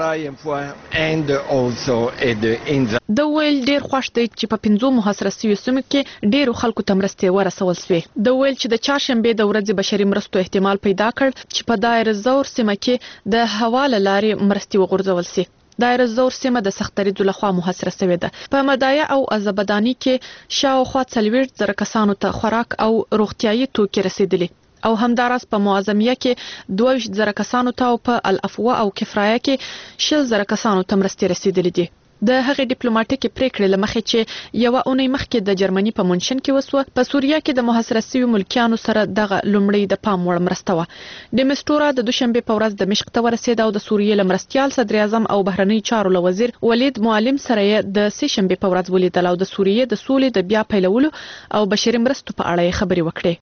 د ویل ډیر خوښ دی چې په 5 محاصره شویو سیمو کې ډیرو خلکو ته مرستې ورسول شوې. د ویل چې د چهارشنبې د ورځې بشري مرستو احتمال پیدا کړ چې په دایر الزور سیمه کې د هوا له لارې مرستې وغورځول شي. دایر الزور سیمه د سختریزو لخوا محاصره شوې ده. په مدایا او ازبدانی کې شاوخوا 40,000 کسانو ته خوراک او روغتیايي توکي رسیدلي او همداراز په معظمیه کې 22,000 کسانو ته او په الافوا او کفرایا کې 60,000 کسانو ته مرستې رسیدلې دي. د هغې ډیپلوماټیکي پریکړې لمخې چې یو اونۍ مخکې د جرمني په منشن کې وسوه، په سوریه کې د محاصره شویو ملکیانو سره دغه لومړی د پام وړ مرسته وه. د مستورا د دوشنبې په ورځ دمشق ته ورسېد او د سوریې له مرستیال صدر اعظم او بهرنی چارو له وزیر ولید معلم سره یې د سه شنبې په ورځ ولیدل او د سوریې د سولې د بیا پیلولو او بشري مرستو په اړه خبرې وکړې.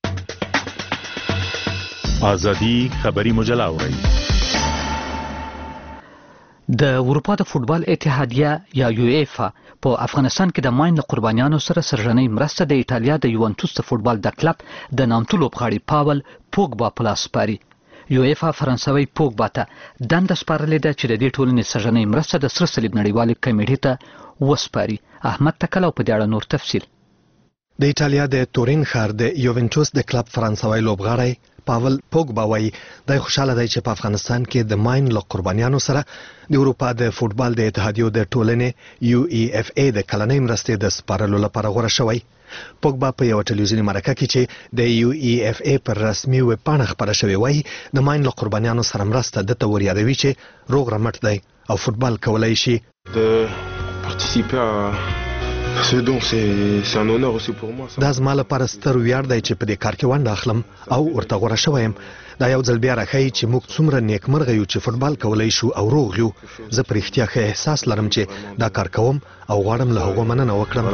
آزادی خبری مجله اورئ. د اروپا د فوتبال اتحادیه یا یوایفا په افغانستان کې د ماین له قربانیانو سره سرژنۍ مرسته د ایټالیا د یوونټوس د فوتبال د کلب د نامتو لوبغاړي پاول پوګبا په لاس سپاري. یوایفا فرانسوي پوګبا ته دنده سپارلې ده چې د دې ټولنې سرژنۍ مرسته د سره صلیب نړیوالې کمیټې ته وسپاري. احمد تکل په دې اړه نور تفصیل. د ایټالیا د تورین ښار د یوونټوس د کلب فرانسوي لوبغاړی پاول پوګبا وایي د خوشاله دی چې په افغانستان کې د ماین له قربانیانو سره د اروپا د فوتبال د اتحادیو د ټولنې UEFA د کلنۍ مرستې د سپارلو لپاره غوړه شوی. پوګبا په یو ټلویزیوني مرکه کې چې د UEFA پر رسمي ویب پاڼه خبره شوې وایي د ماین له قربانیانو سره مرسته د تور یادوي چې روغ رمټ دی او فوتبال کولای شي. دا زما لپاره ستر ویاړ دی چې په دې کار کې ونډه اخلم او ورته غوړه شوی یم. دا یو ځل بیا راښیي چې موږ څومره نیکمرغه یو چې فوتبال کولای شو او روغ یو. زه په رښتیا ښه احساس لرم چې دا کار کوم او غواړم له هغو مننه وکړم.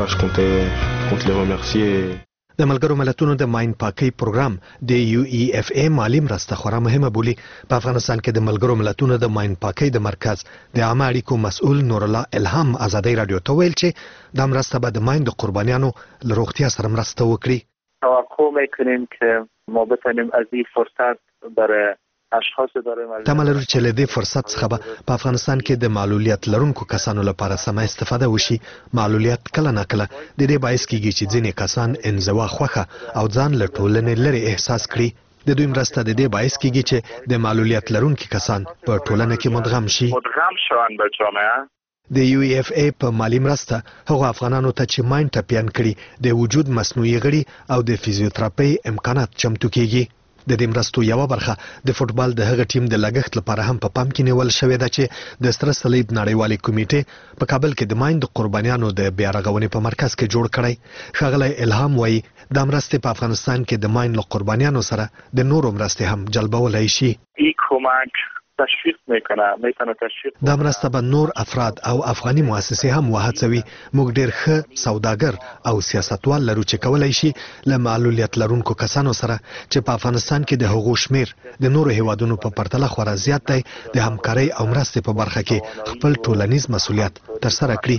د ملګرو ملتونو د ماین پاکۍ پروګرام د UEFA مالی مرسته خورا مهمه بولي. په افغانستان کې د ملګرو ملتونو د ماین پاکۍ د مرکز د عامه اړیکو مسؤل نور الله الهام آزادۍ رادیو ته ویل چې دا مرسته به د ماین د قربانیانو له روغتیا سره مرسته وکړي. توقع میکنیم که ما بتونیم از این فرصت برای تمه لرو چې له دې فرصت څخه به په افغانستان کې د معلولیت لرونکو کسانو لپاره سمه استفاده وشي. معلولیت کله ناکله د دې باعث کیږي چې ځینې کسان انزوا خوښه او ځان له ټولنې لرې احساس کړي. د دوی مرسته د دې باعث کیږي چې د معلولیت لرونکي کسان په ټولنه کې مدغم شي. د UEFA په مالی مرسته هغه افغانانو ته چې ماین ټپیان کړي د وجود مصنوعي غړي او د فزیوتراپي امکانات چمتو کیږي. د دې مرستو یو برخه د فوتبال د هغه ټیم د لګښت لپاره هم په پام کې نیول شوې ده چې د سره صلیب نړیوالې کمیټې په کابل کې د ماین د قربانیانو د بیا رغونې په مرکز کې جوړ کړی. ښاغلی الهام وایي دا مرستې په افغانستان کې د ماین له قربانیانو سره د نورو مرستې هم جلبولی شي. این کمک تشویق میتونه تشویق دا مرسته به نور افراد او افغاني مؤسسې هم وهڅوي. موږ ډیر ښه سوداګر او سیاستوال لرو چې کولای شي له معلولیت لرونکو کسانو سره چې په افغانستان کې د هغو شمیر د نورو هیوادونو په پرتله خورا زیات دی د همکارۍ او مرستې په برخه کې خپل ټولنیز مسؤلیت ترسره کړي.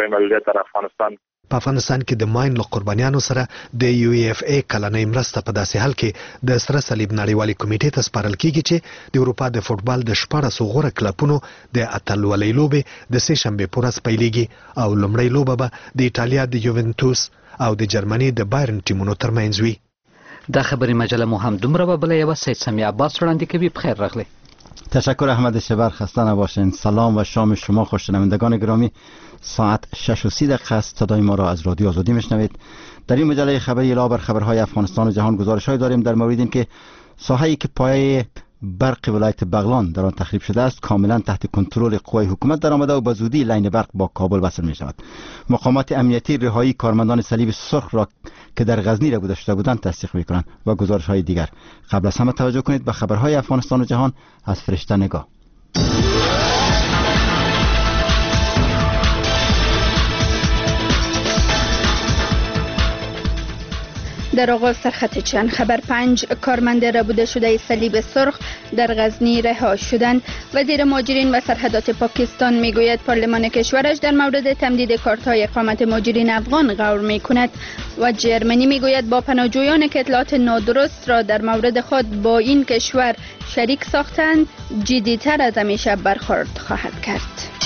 په افغانستان کې د ماین له قربانیانو سره د یو اف ای کلنۍ مرسته په داسې حال کې د سره صلیب نړیوالې کمیټې ته سپارل کیږي چې د اروپا د فوټبال د 14 غوره کلبونو د اتلولۍ لوبې د سه شنبه په ورځ پیلېږي او لومړی لوبه به د ایټالیا د یوونټوس او د جرمني د بایرن ټیمونو ترمنځ وي. دا خبری مجله مو هم دومره به بله یوه سید سمی عباس وړاندې کوي. بخیر راغلی. تشکر احمد شبر، خسته نباشین. سلام و شام شما خوشنوندگان گرامی. ساعت 6:30 است. صدای ما را از رادیو آزادی میشنوید. در این مجله خبری لابر خبرهای افغانستان و جهان گزارش‌های داریم در مورد اینکه ساحه‌ای که پایه برق ولایت بغلان در آن تخریب شده است کاملا تحت کنترل قوای حکومت درآمده و به زودی لاین برق با کابل وصل می شود. مقامات امنیتی رهایی کارمندان صلیب سرخ را که در غزنی ربوده شده بودند تصدیق می کنند و گزارش‌های دیگر. قبل از همه توجه کنید به خبرهای افغانستان و جهان از فرشته نگاه. در آغاز سرخط چند خبر 5 کارمند ربوده شده صلیب سرخ در غزنی رها شدند. وزیر مهاجرین و سرحدات پاکستان میگوید پارلمان کشورش در مورد تمدید کارت‌های اقامت مهاجرین افغان غور میکند و جرمنی میگوید با پناهجویان که اطلاعات نادرست را در مورد خود با این کشور شریک ساختند جدی‌تر از همیشه برخورد خواهد کرد.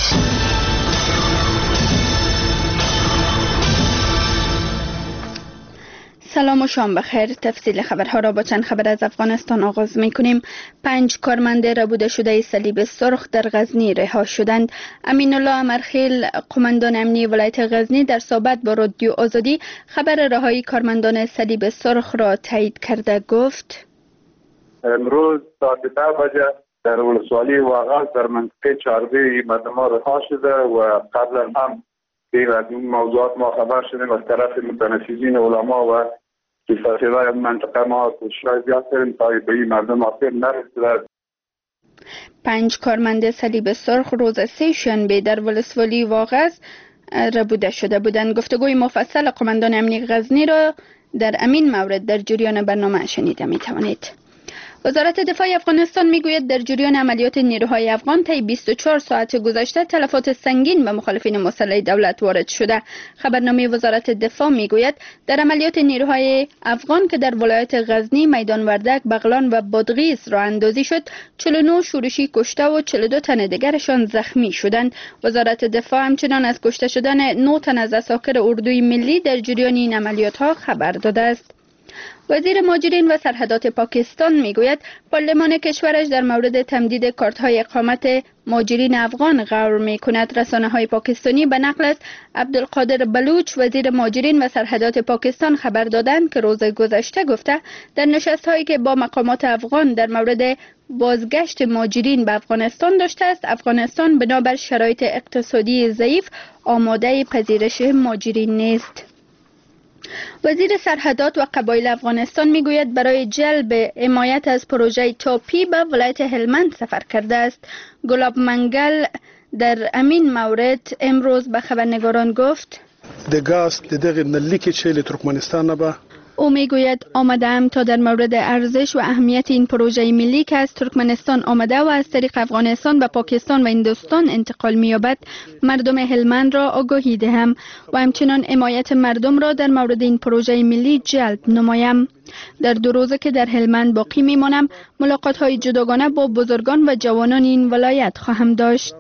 سلام و شام بخیر. تفصیل خبرها را با چند خبر از افغانستان آغاز می کنیم. 5 کارمند ربوده شده صلیب سرخ در غزنی رها شدند. امین الله امرخیل، قماندان امنی ولایت غزنی، در صحبت با رادیو آزادی خبر رهایی کارمندان صلیب سرخ را تایید کرده گفت: امروز ساعت 10 بجه در ولسوالی واغاز در منطقه چاربی مردم رها شده و قبل هم از این موضوعات ما خبر شدیم از طرف متنفذین علما و سفیرای منطقه ما کوشش زیاد کردیم تا به این مردم آخر نرسید. 5 کارمند صلیب سرخ روز سه شنبه در ولسوالی واغاز ربوده شده بودند. گفتگوی مفصل قماندان امنی غزنی را در امین مورد در جریان برنامه شنیده می توانید. وزارت دفاع افغانستان میگوید در جریان عملیات نیروهای افغان طی 24 ساعت گذشته تلفات سنگین به مخالفین مسلح دولت وارد شده. خبرنامه وزارت دفاع میگوید در عملیات نیروهای افغان که در ولایت غزنی، میدان وردک، بغلان و بادغیس راه اندازی شد 49 شورشی کشته و 42 تن دیگرشان زخمی شدند. وزارت دفاع همچنان از کشته شدن 9 تن از عساکر اردوی ملی در جریان این عملیات ها خبر داده است. وزیر مهاجرین و سرحدات پاکستان میگوید پارلمان کشورش در مورد تمدید کارت‌های اقامت مهاجرین افغان غور میکند. رسانه‌های پاکستانی به نقل از عبدالقادر بلوچ، وزیر مهاجرین و سرحدات پاکستان خبر دادند که روز گذشته گفته در نشست‌هایی که با مقامات افغان در مورد بازگشت مهاجرین به افغانستان داشته است، افغانستان بنابر شرایط اقتصادی ضعیف آماده پذیرش مهاجرین نیست. وزیر سرحدات و قبایل افغانستان میگوید برای جلب حمایت از پروژه تاپی به ولایت هلمند سفر کرده است. گلاب منگل در امین مورد امروز به خبرنگاران گفت: د ګاز د دغه نلیکې چې له ترکمنستان نه به او میگوید آمدم تا در مورد ارزش و اهمیت این پروژه ملی که از ترکمنستان آمده و از طریق افغانستان به پاکستان و هندوستان انتقال می‌یابد مردم هلمند را آگاهی دهم و همچنان حمایت مردم را در مورد این پروژه ملی جلب نمایم. در 2 روزه که در هلمند باقی میمانم ملاقات‌های جداگانه با بزرگان و جوانان این ولایت خواهم داشت.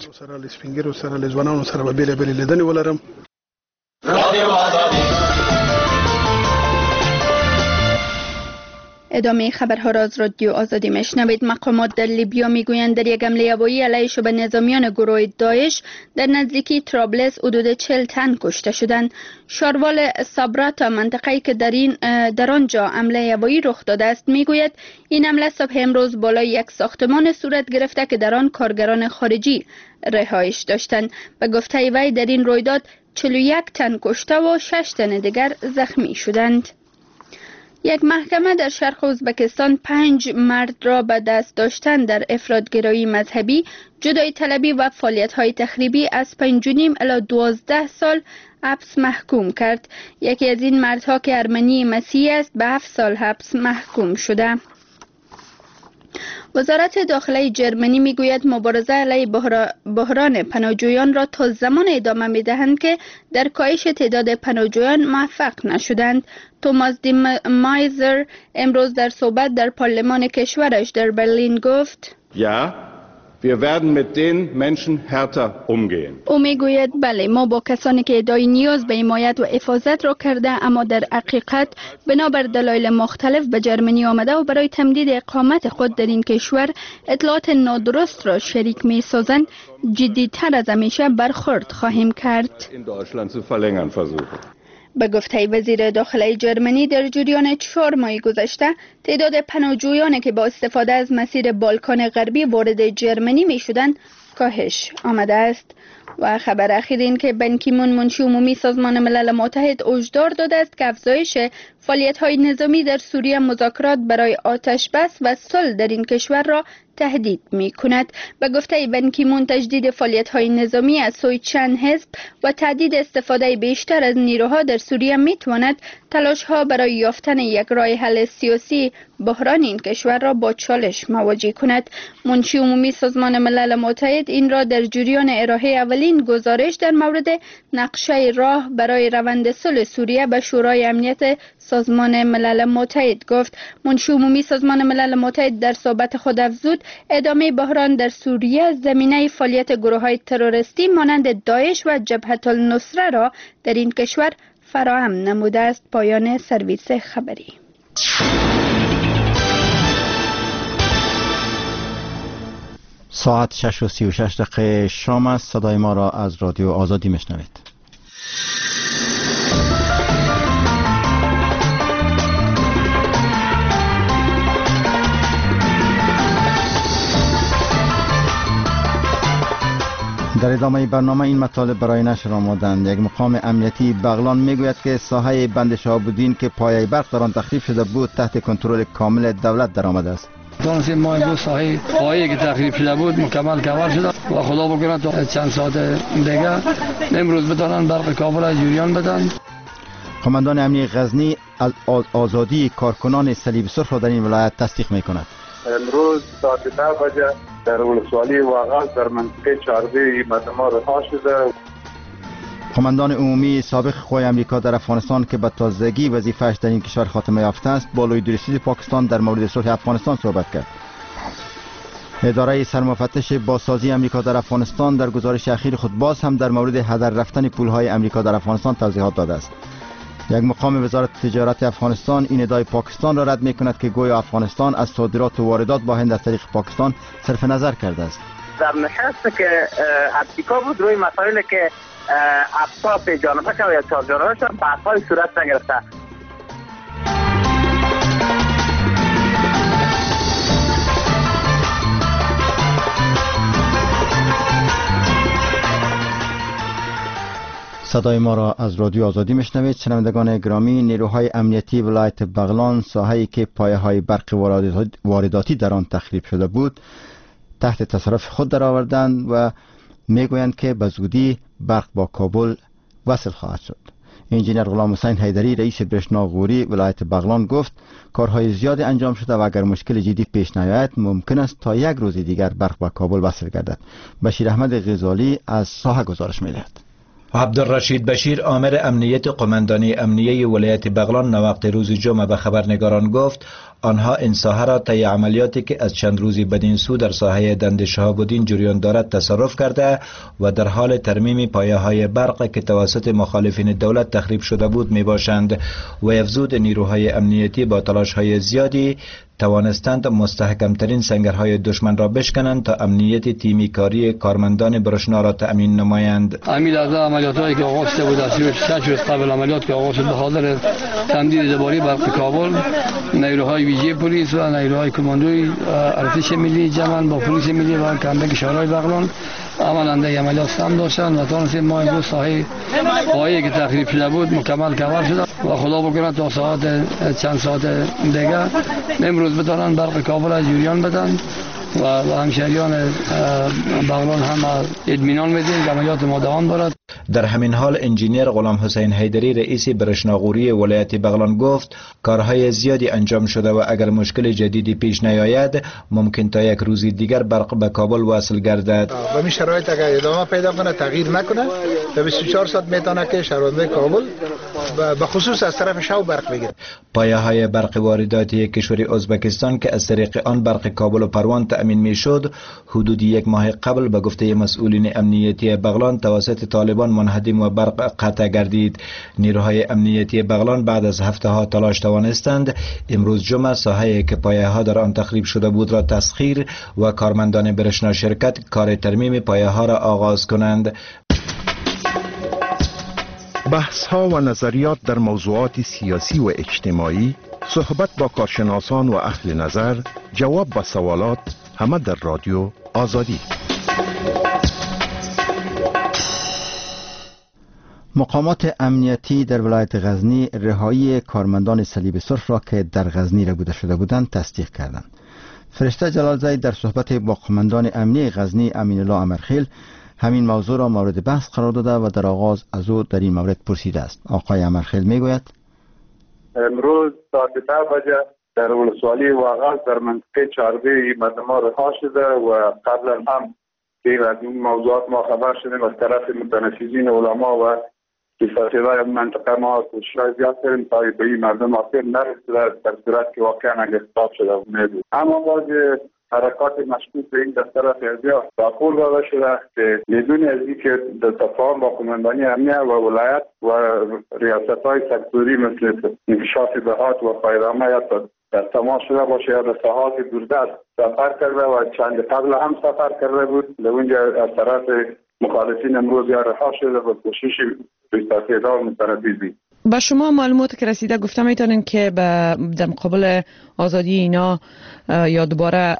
ادامه خبرها را از رادیو آزادی میشنوید. مقامات در لیبیا میگویند در یک حمله هوایی علیه شبه نظامیان گروه داعش در نزدیکی طرابلس حدود 40 تن کشته شدند. شاروال صبراتا، منطقه‌ای که در آنجا حمله هوایی رخ داده است، میگوید این حمله صبح امروز بالای یک ساختمان صورت گرفته که در آن کارگران خارجی رهایش داشتند. به گفته وی در این رویداد 41 تن کشته و 6 تن دیگر زخمی شدند. یک محکمه در شرق ازبکستان 5 مرد را به دست داشتن در افراط‌گرایی مذهبی، جدایی طلبی و فعالیت‌های تخریبی از 5.5 الی 12 سال حبس محکوم کرد. یکی از این مردها که ارمنی مسیحی است به 7 سال حبس محکوم شده. وزارت داخله جرمنی میگوید مبارزه علیه بحران پناهجویان را تا زمان ادامه میدهند که در کاهش تعداد پناهجویان موفق نشدند. توماس دی مایزر امروز در صحبت در پارلمان کشورش در برلین گفت Wir werden mit den Menschen härter umgehen. او میگوید بله، ما با کسانی که ادعای نیاز به حمایت و حفاظت را کرده اما در حقیقت بنابر دلایل مختلف به جرمنی آمده و برای تمدید اقامت خود در این کشور اطلاعات نادرست را شریک می سازند، جدی‌تر از همیشه برخورد خواهیم کرد. به گفته وزیر داخله جرمنی در جریان 4 ماه گذشته تعداد پناهجویانی که با استفاده از مسیر بالکان غربی وارد جرمنی می شدند کاهش آمده است. و خبر اخیر این که بن کی مون منشی عمومی سازمان ملل متحد هشدار داده است که افزایش فعالیت‌های نظامی در سوریه مذاکرات برای آتش بس و صلح در این کشور را تهدید می کند. به گفته بن کی مون تجدید فعالیت‌های نظامی از سوی چند حزب و تهدید استفاده بیشتر از نیروها در سوریه می تواند تلاش‌ها برای یافتن یک راه حل سیاسی بحران این کشور را با چالش مواجه کند. منشی عمومی سازمان ملل متحد این را در جریان ارائه اولین گزارش در مورد نقشه راه برای روند صلح سوریه به شورای امنیت سازمان ملل متحد گفت. منشی عمومی سازمان ملل متحد در صحبت خود افزود ادامه بحران در سوریه زمینه فعالیت گروه‌های تروریستی مانند داعش و جبهة النصره را در این کشور فراهم نموده است. پایان سرویس خبری. ساعت 6:36 شام است. صدای ما را از رادیو آزادی میشنوید. در ادامه برنامه این مطالب برای نشر آمدند. یک مقام امنیتی بغلان میگوید که ساحه بند شهاب‌الدین که پایه برق در آن تخریب شده بود تحت کنترل کامل دولت درآمده است. دانستیم ما امروز ساحه پایه‌ای که تخریب شده بود مکمل کاور شده و خدا بکنه تا چند ساعت دیگه امروز بتونن برق کابل را جریان بدن. قماندان امنیه غزنی از آزادی کارکنان صلیب سرخ را در این ولایت تصدیق میکند. امروز ساعت 9 بجه در ولسوالی واغاز در منطقه چاربی مدما رها شده. قماندان عمومی سابق قوای امریکا در افغانستان که به تازگی وظیفه‌اش در این کشور خاتمه یافته است با لویدرسیز پاکستان در مورد صلح افغانستان صحبت کرد. اداره سرمفتش بازسازی امریکا در افغانستان در گزارش اخیر خود باز هم در مورد هدر رفتن پولهای امریکا در افغانستان توضیحات داده است. یک مقام وزارت تجارت افغانستان این ادعای پاکستان را رد می‌کند که گویا افغانستان از صادرات و واردات با هند از طریق پاکستان صرف نظر کرده است. در نشست که امریکا بود روی مسائلی که افسا جانبه شد یا چهارجانبه شد بحث‌های صورت نگرفته. صدای ما را از رادیو آزادی میشنوید. شنوندگان گرامی، نیروهای امنیتی ولایت بغلان ساحه‌ای که پایه‌های برق وارداتی در آن تخریب شده بود تحت تصرف خود درآوردند و میگویند که به زودی برق با کابل وصل خواهد شد. انجینر غلام حسین حیدری رئیس برشناغوری ولایت بغلان گفت کارهای زیاد انجام شده و اگر مشکل جدی پیش نیاید ممکن است تا یک روز دیگر برق با کابل وصل گردد. بشیر احمد غزالی از ساحه گزارش می‌دهد. عبدالرشید بشیر آمر امنیت قماندانی امنیه ولایت بغلان نوقت روز جمعه به خبرنگاران گفت آنها این ساحه را طی عملیاتی که از چند روزی بدین سو در ساحه دند شهاب‌الدین جریان دارد تصرف کرده و در حال ترمیم پایه‌های برق که توسط مخالفین دولت تخریب شده بود می باشند و افزود نیروهای امنیتی با تلاش‌های زیادی توانستند مستحکمترین سنگرهای دشمن را بشکنند تا امنیت تیمی کاری کارمندان برشنا را تأمین نمایند. همین لحظه عملیات‌هایی که آغاز شده بود از 6 روز قبل عملیات که آغاز شد به خاطر تمدید دوباره برق کابل، نیروهای ویژه پلیس و نیروهای کماندوی ارتش ملی جمع با پلیس ملی و کمبک شهرهای بغلان عملنده عملیات سم داشتن و تانستیم ما امروز ساحه پایه‌ای که تخریب شده بود مکمل کاور شده و خدا بکنه تا چند ساعت دیگه امروز بتونن برق کابل از جریان بدن و همشهریان بغلان هم اطمینان میدیم که عملیات ما دوام دارد. در همین حال انجینیر غلام حسین حیدری رئیس برشناغوری ولایت بغلان گفت کارهای زیادی انجام شده و اگر مشکل جدیدی پیش نیاید ممکن تا یک روزی دیگر برق به کابل واصل گردد. و این شرایط اگر ادامه پیدا کنه تغییر نکنه تا 24 ساعت میتونه که شهرونده کابل به خصوص از طرف شو برق بگیره. پایه‌های برق وارداتی کشور ازبکستان که از طریق آن برق کابل و پروان تأمین میشد حدود یک ماه قبل به گفته مسئولین امنیتی بغلان توسط طالبان منهدم و برق قطع گردید. نیروهای امنیتی بغلان بعد از هفته ها تلاش توانستند امروز جمعه ساحه‌ای که پایه ها در آن تخریب شده بود را تسخیر و کارمندان برشنا شرکت کار ترمیم پایه ها را آغاز کنند. بحث ها و نظریات در موضوعات سیاسی و اجتماعی، صحبت با کارشناسان و اهل نظر، جواب به سوالات، همه در رادیو آزادی. مقامات امنیتی در ولایت غزنی رهایی کارمندان صلیب سرخ را که در غزنی ربوده شده بودند تصدیق کردند. فرشته جلالزاده در صحبت با قماندان امنیتی غزنی امین الله امرخیل همین موضوع را مورد بحث قرار داده و در آغاز از او در این مورد پرسیده است. آقای امرخیل میگوید امروز ساعت 10 بجه در ولسوالی واغاز در منطقه چاربی مردمان رها شده و قبلا هم از این موضوعات ما خبر شدیم از طرف متنفذین علما و فقیرای منطقه ما کوشش زیاد کردیم تا به این مردم آخر نرسیده در صورت که واقعا اگستاب شده بود. اما باز حرکات مشکوک به این دفتر افزیا راپور داده شده که بدون از اینکه در تفاهم با قماندانی امنیه و ولایت و ریاست‌های سکتوری مثل انکشاف بهات و فایدامه یا در تماس شده باشه یا در ساحات دوردست سفر کرده و چند قبل هم سفر کرده بود. در اونجا از طرف مخالفین امروز یا رها شده و کوشش استفاده و متنفذی. با شما معلومات که رسیده گفته میتونین که در مقابل آزادی اینا یا دوباره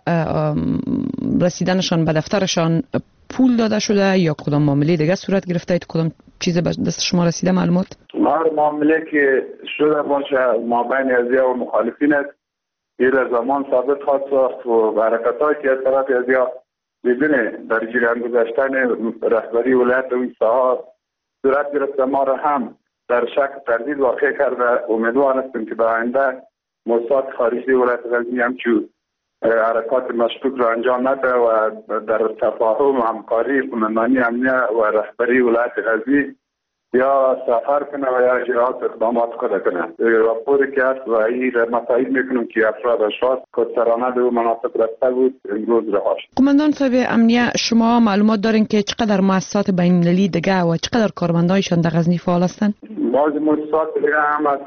رسیدنشان به دفترشان پول داده شده یا کدام معامله دیگه صورت گرفته اید؟ کدام چیز به دست شما رسیده معلومات؟ هر معامله که شده باشه ما بین ازیا و مخالفین است این زمان ثابت خواهد ساخت و حرکت‌هایی که از طرف ازیا بدون در جریان گذاشتن رهبری ولایت و این ساحه صورت گرفته ما را هم در شک تردید واقع کرده. امیدوار هستیم که به آینده موسسات خارجی ولایت غزنی همچون حرکات مشکوک را انجام نده و در تفاهم و همکاری قماندانی امنیه و رهبری ولایت غزنی یا سفر کنه و یا اجراات اقدامات کنه. راپوری که هست و این ما تایید میکنیم که افراد اشخاص خودسرانه به مناطق رفته بود امروز رها شد. قماندان صاحب امنیه شما معلومات دارین که چقدر مؤسسات بین‌المللی دیگه و چقدر کارمندایشان در غزنی فعال هستند؟ بعضی مؤسسات دیگه هم از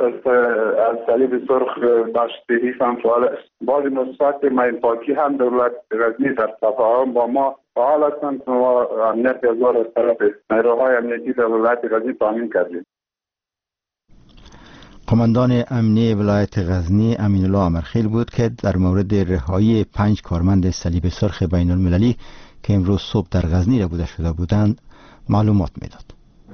صلیب سرخ بخش تحریف هم فعال است. بعضی مؤسسات ماین پاکی هم دولت غزنی در تفاهم با ما فعال هستند و امنیت ازوار از طرف نیروهای امنیتی در ولایت غزنی تامین کردیم. قماندان امنیتی ولایت غزنی امین الله امرخیل بود که در مورد رهایی 5 کارمند صلیب سرخ بین المللی که امروز صبح در غزنی ربوده شده بودند معلومات میداد.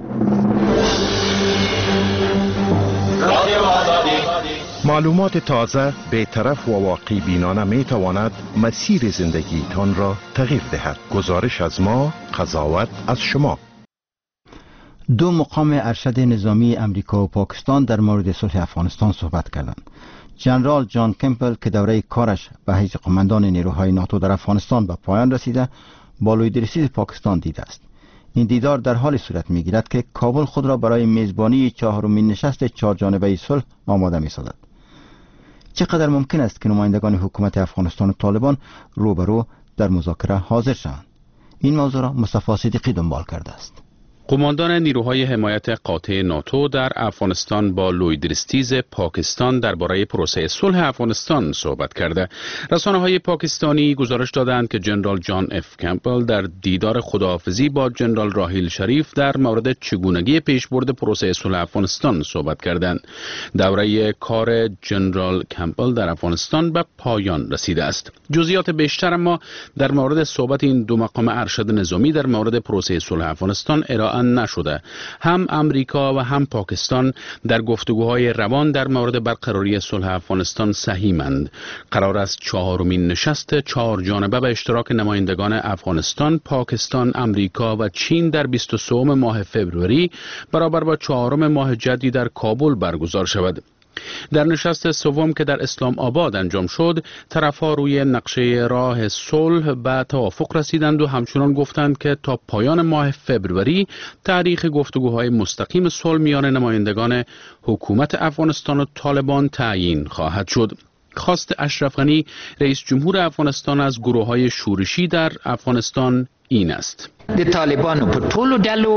معلومات تازه بی‌طرف و واقع بینانه می تواند مسیر زندگیتان را تغییر دهد. گزارش از ما، قضاوت از شما. 2 مقام ارشد نظامی امریکا و پاکستان در مورد صلح افغانستان صحبت کردند. جنرال جان کمپل که دوره کارش به حیث قماندان نیروهای ناتو در افغانستان به پایان رسیده با لویدرسیز پاکستان دیده است. این دیدار در حال صورت می‌گیرد که کابل خود را برای میزبانی 4مین نشست 4 جانبه صلح آماده می‌سازد. چقدر ممکن است که نمایندگان حکومت افغانستان و طالبان روبرو در مذاکره حاضر شوند؟ این موضوع را مصطفی صدیقی دنبال کرده است. قماندان نیروهای حمایت قاطع ناتو در افغانستان با لوید ریستیز پاکستان درباره پروسه صلح افغانستان صحبت کرده. رسانه‌های پاکستانی گزارش دادند که جنرال جان اف کمپبل در دیدار خداحافظی با جنرال راحیل شریف در مورد چگونگی پیشبرد پروسه صلح افغانستان صحبت کردند. دوره کار جنرال کمپبل در افغانستان به پایان رسیده است. جزئیات بیشتر اما در مورد صحبت این دو مقام ارشد نظامی در مورد پروسه صلح افغانستان ارائه نشده. هم امریکا و هم پاکستان در گفتگوهای روان در مورد برقراری صلح افغانستان سهیمند. قرار است چهارمین نشست 4 جانبه به اشتراک نمایندگان افغانستان، پاکستان، امریکا و چین در 23 ماه فوریه برابر با 4 ماه جدی در کابل برگزار شود. در نشست سوم که در اسلام آباد انجام شد، طرف‌ها روی نقشه راه صلح به توافق رسیدند و همچنان گفتند که تا پایان ماه فوریه تاریخ گفتگوهای مستقیم صلح میان نمایندگان حکومت افغانستان و طالبان تعیین خواهد شد. خواست اشرف غنی رئیس جمهور افغانستان از گروه‌های شورشی در افغانستان این است: د طالبانو په ټولو ډلو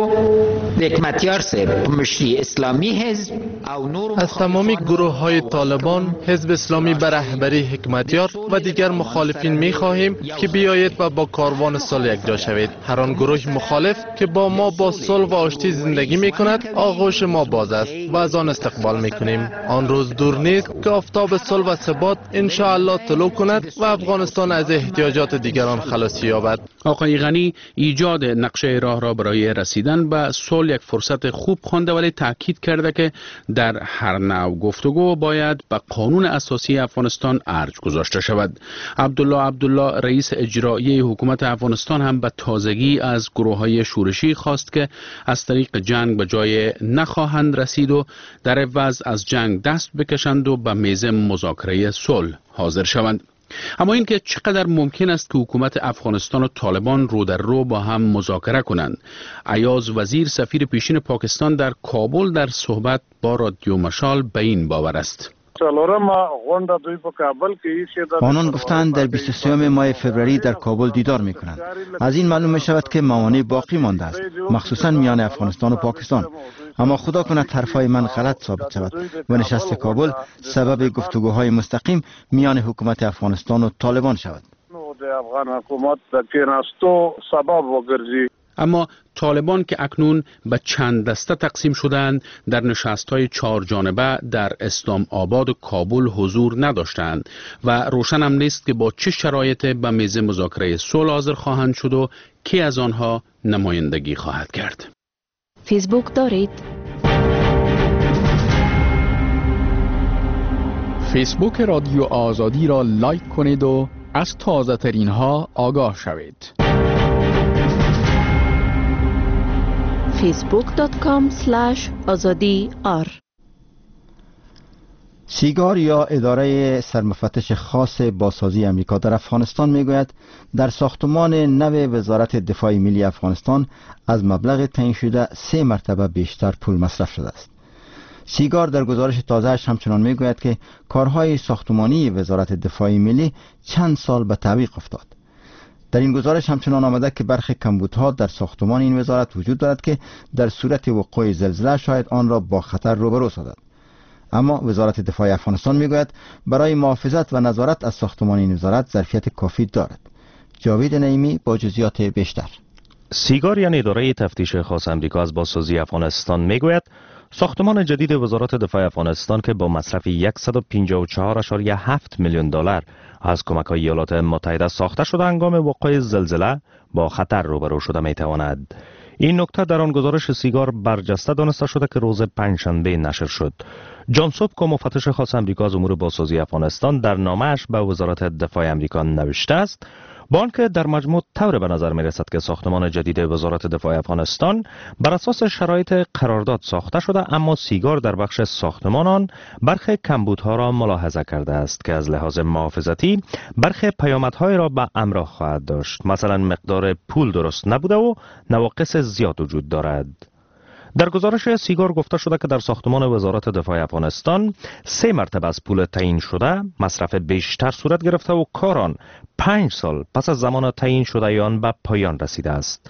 د حکمتیار صاحب مشري اسلامي حزب او نور از تمامی گروه های طالبان، حزب اسلامی به رهبری حکمتیار و دیگر مخالفین می خواهیم که بیایید و با کاروان صلح یکجا شوید. هر آن گروه مخالف که با ما با صلح و آشتی زندگی می کند، آغوش ما باز است و از آن استقبال می کنیم. آن روز دور نیست که آفتاب صلح و ثبات ان شاء الله طلوع کند و افغانستان از احتیاجات دیگران خلاصی یابد. آقای غنی ایجاد نقشه راه را برای رسیدن به صلح یک فرصت خوب خوانده، ولی تاکید کرده که در هر نوع گفتگو باید به قانون اساسی افغانستان ارج گذاشته شود. عبدالله رئیس اجرایی حکومت افغانستان هم به تازگی از گروه‌های شورشی خواست که از طریق جنگ به جای نخواهند رسید و در عوض از جنگ دست بکشند و به میز مذاکره صلح حاضر شوند. اما این که چقدر ممکن است که حکومت افغانستان و طالبان رو در رو با هم مذاکره کنند. ایاز وزیر سفیر پیشین پاکستان در کابل در صحبت با رادیو مشال به این باور است: آنان گفتند در 23 ماه فوریه در کابل دیدار می‌کنند. از این معلوم می‌شود که موانع باقی مانده است، مخصوصا میان افغانستان و پاکستان. اما خدا کند حرفای من غلط ثابت شود و نشست کابل سبب گفتگوهای مستقیم میان حکومت افغانستان و طالبان شود. اما طالبان که اکنون به چند دسته تقسیم شدند، در نشست‌های 4 جانبه در اسلام آباد و کابل حضور نداشتند و روشن هم نیست که با چه شرایطی به میز مذاکره صلح حاضر خواهند شد و کی از آنها نمایندگی خواهد کرد. فیسبوک دارید؟ فیسبوک رادیو آزادی را لایک کنید و از تازه ترین ها آگاه شوید. facebook.com/azadi_r سیگار یا اداره سرمفتش خاص بازسازی امریکا در افغانستان میگوید در ساختمان نو وزارت دفاع ملی افغانستان از مبلغ تعیین شده 3 مرتبه بیشتر پول مصرف شده است. سیگار در گزارش تازه‌اش همچنان میگوید که کارهای ساختمانی وزارت دفاع ملی چند سال به تعویق افتاد. در این گزارش همچنان آمده که برخی کمبودها در ساختمان این وزارت وجود دارد که در صورت وقوع زلزله شاید آن را با خطر روبرو سازد. اما وزارت دفاع افغانستان میگوید برای محافظت و نظارت از ساختمان این وزارت ظرفیت کافی دارد. جاوید نعیمی با جزئیات بیشتر. سیگار یعنی اداره تفتیش خاص امریکا از بازسازی افغانستان میگوید ساختمان جدید وزارت دفاع افغانستان که با مصرف 154.7 میلیون دلار از کمک‌های ایالات متحده ساخته شده هنگام وقوع زلزله با خطر روبرو شده میتواند. این نکته در آن گزارش سیگار برجسته دانسته شده که روز پنجشنبه نشر شد. جان سوبک، مفتش خاص امریکا از امور بازسازی افغانستان، در نامه‌اش به وزارت دفاع امریکا نوشته است با آنکه در مجموع طور به نظر می رسد که ساختمان جدید وزارت دفاع افغانستان بر اساس شرایط قرارداد ساخته شده، اما سیگار در بخش ساختمان آن برخی کمبودها را ملاحظه کرده است که از لحاظ محافظتی برخی پیامدهای را به همراه خواهد داشت. مثلا مقدار پول درست نبوده و نواقص زیاد وجود دارد. در گزارش سیگار گفته شده که در ساختمان وزارت دفاع افغانستان 3 مرتبه از پول تعیین شده مصرف بیشتر صورت گرفته و کار آن 5 سال پس از زمان تعیین شده آن به پایان رسیده است.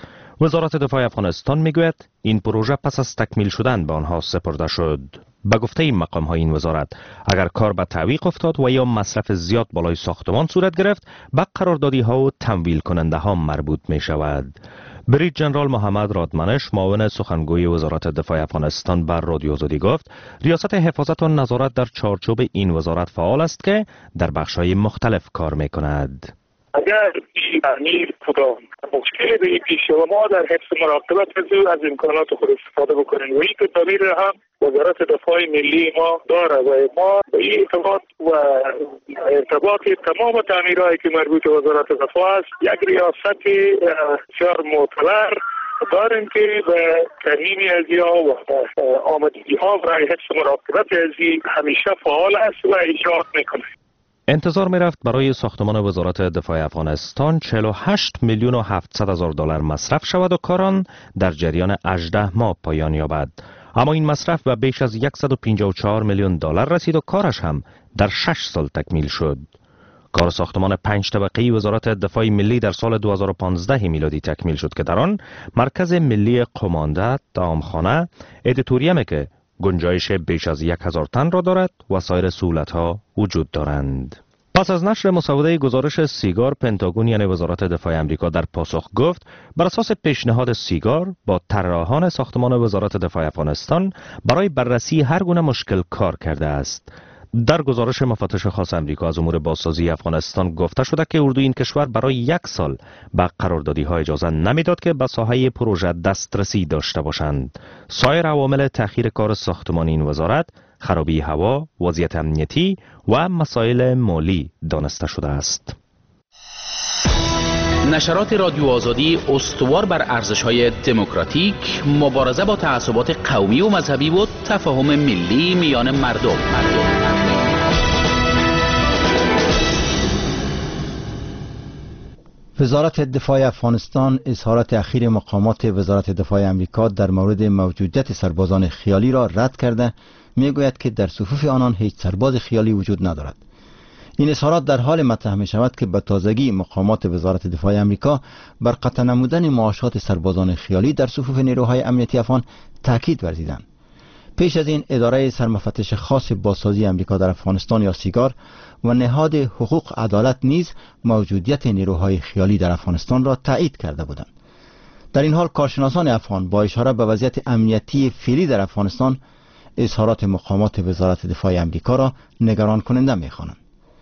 وزارت دفاع افغانستان میگوید این پروژه پس از تکمیل شدن به آنها سپرده شد. به گفته این مقام های این وزارت، اگر کار به تعویق افتاد و یا مصرف زیاد بالای ساختمان صورت گرفت، به قراردادی ها و تمویل کننده ها مربوط می شود. بریج جنرال محمد رادمنش، معاون سخنگوی وزارت دفاع افغانستان، بر رادیو آزادی گفت ریاست حفاظت و نظارت در چارچوب این وزارت فعال است که در بخش‌های مختلف کار می‌کند. اگر یعنی کدام مشکلی پیش و ما در حفظ مراقبت از امکانات خود استفاده بکنیم و این تدابیر هم وزارت دفاع ملی ما داره و ما به این ارتباط تمام تعمیرهایی که مربوط به وزارت دفاع است یک ریاست بسیار معتبر داریم که به ترمیم ازیا و آمادگی ها برای حفظ مراقبت ازی همیشه فعال است و اجرا میکنه. انتظار می رفت برای ساختمان وزارت دفاع افغانستان 48 میلیون و 700 هزار دلار مصرف شود و کاران در جریان 18 ماه پایان یابد. اما این مصرف به بیش از 154 میلیون دلار رسید و کارش هم در 6 سال تکمیل شد. کار ساختمان 5 طبقه‌ای وزارت دفاع ملی در سال 2015 میلادی تکمیل شد که در آن مرکز ملی قمانده، طعامخانه، ادیتوریم که گنجایش بیش از 1000 تن را دارد و سایر سهولت‌ها وجود دارند. پس از نشر مسوده گزارش سیگار، پنتاگون یعنی وزارت دفاع امریکا در پاسخ گفت بر اساس پیشنهاد سیگار با طراحان ساختمان وزارت دفاع افغانستان برای بررسی هر گونه مشکل کار کرده است. در گزارش مفتش خاص امریکا از امور بازسازی افغانستان گفته شده که اردوی این کشور برای 1 سال به قراردادی ها اجازه نمیداد که به ساحه پروژه دسترسی داشته باشند. سایر عوامل تأخیر کار ساختمان این وزارت خرابی هوا، وضعیت امنیتی و مسائل مالی دانسته شده است. نشرات رادیو آزادی استوار بر ارزش‌های دموکراتیک، مبارزه با تعصبات قومی و مذهبی و تفاهم ملی میان مردم. وزارت دفاع افغانستان اظهارات اخیر مقامات وزارت دفاع امریکا در مورد موجودیت سربازان خیالی را رد کرده میگوید که در صفوف آنان هیچ سرباز خیالی وجود ندارد. این اظهارات در حال مطرح می شود که به تازگی مقامات وزارت دفاع امریکا بر قطع نمودن معاشات سربازان خیالی در صفوف نیروهای امنیتی افغان تاکید ورزیدند. پیش از این اداره سرمفتش خاص بازسازی امریکا در افغانستان یا سیگار و نهاد حقوق عدالت نیز موجودیت نیروهای خیالی در افغانستان را تایید کرده بودند. در این حال کارشناسان افغان با اشاره به وضعیت امنیتی فعلی در افغانستان اظهارات مقامات وزارت دفاع امریکا را نگران کننده می‌خوانند.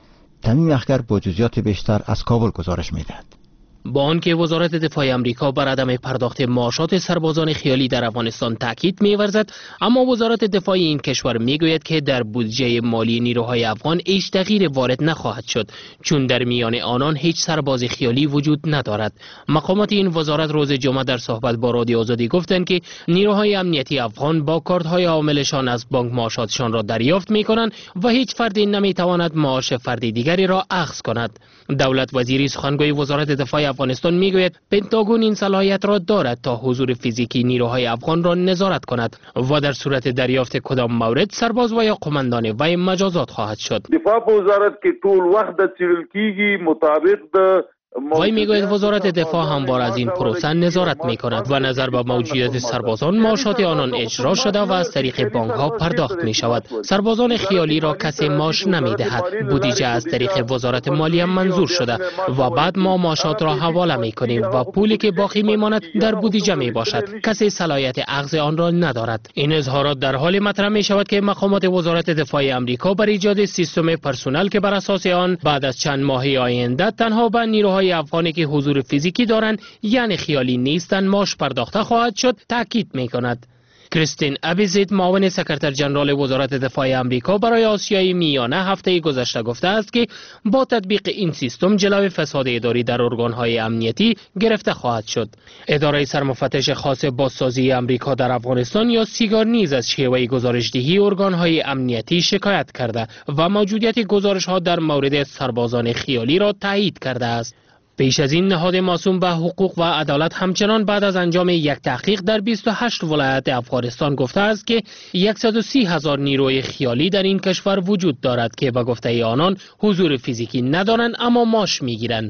تمیم اخگر با جزئیات بیشتر از کابل گزارش می‌دهد. با آنکه وزارت دفاع امریکا بر عدم پرداخت معاشات سربازان خیالی در افغانستان تاکید می‌ورزد، اما وزارت دفاع این کشور میگوید که در بودجه مالی نیروهای افغان هیچ تغییر وارد نخواهد شد، چون در میان آنان هیچ سرباز خیالی وجود ندارد. مقامات این وزارت روز جمعه در صحبت با رادیو آزادی گفتند که نیروهای امنیتی افغان با کارت‌های عاملشان از بانک معاشاتشان را دریافت می‌کنند و هیچ فردی نمی‌تواند معاش فردی دیگری را اخذ کند. دولت وزیری سخنگوی وزارت دفاع افغانستان میگوید پنتاگون این صلاحیت را دارد تا حضور فیزیکی نیروهای افغان را نظارت کند و در صورت دریافت کدام مورد سرباز و یا قماندان وی مجازات خواهد شد. دفاع وزارت کې ټول وخت د څیړل کیږي مطابق د وی میگوید وزارت دفاع همواره از این پروسه نظارت میکند و نظر به موجودیت سربازان معاشات آنان اجرا شده و از طریق بانک ها پرداخت می شود. سربازان خیالی را کسی معاش نمیدهد. بودجه از طریق وزارت مالیه منظور شده و بعد ما معاشات را حواله میکنیم و پولی که باقی میماند در بودجه می باشد. کسی صلاحیت اخذ آن را ندارد. این اظهارات در حال مطرح می شود که مقامات وزارت دفاع امریکا بر ایجاد سیستم پرسنل که بر اساس آن بعد از چند ماه آینده تنها به نیروهای افغانی که حضور فیزیکی دارند یعنی خیالی نیستند معاش پرداخته خواهد شد تاکید می‌کند. کریستین ابیزید معاون سکرتر جنرال وزارت دفاع امریکا برای آسیای میانه هفته گذشته گفته است که با تطبیق این سیستم جلوی فساد اداری در ارگان‌های امنیتی گرفته خواهد شد. اداره سرمفتش خاص بازسازی امریکا در افغانستان یا سیگار نیز از شیوه گزارشدهی ارگان‌های امنیتی شکایت کرده و موجودیت گزارش‌ها در مورد سربازان خیالی را تایید کرده است. پیش از این نهاد مسئول به حقوق و عدالت همچنان بعد از انجام یک تحقیق در 28 ولایت افغانستان گفته است که 130,000 نیروی خیالی در این کشور وجود دارد که به گفته آنان حضور فیزیکی ندارند اما معاش میگیرند.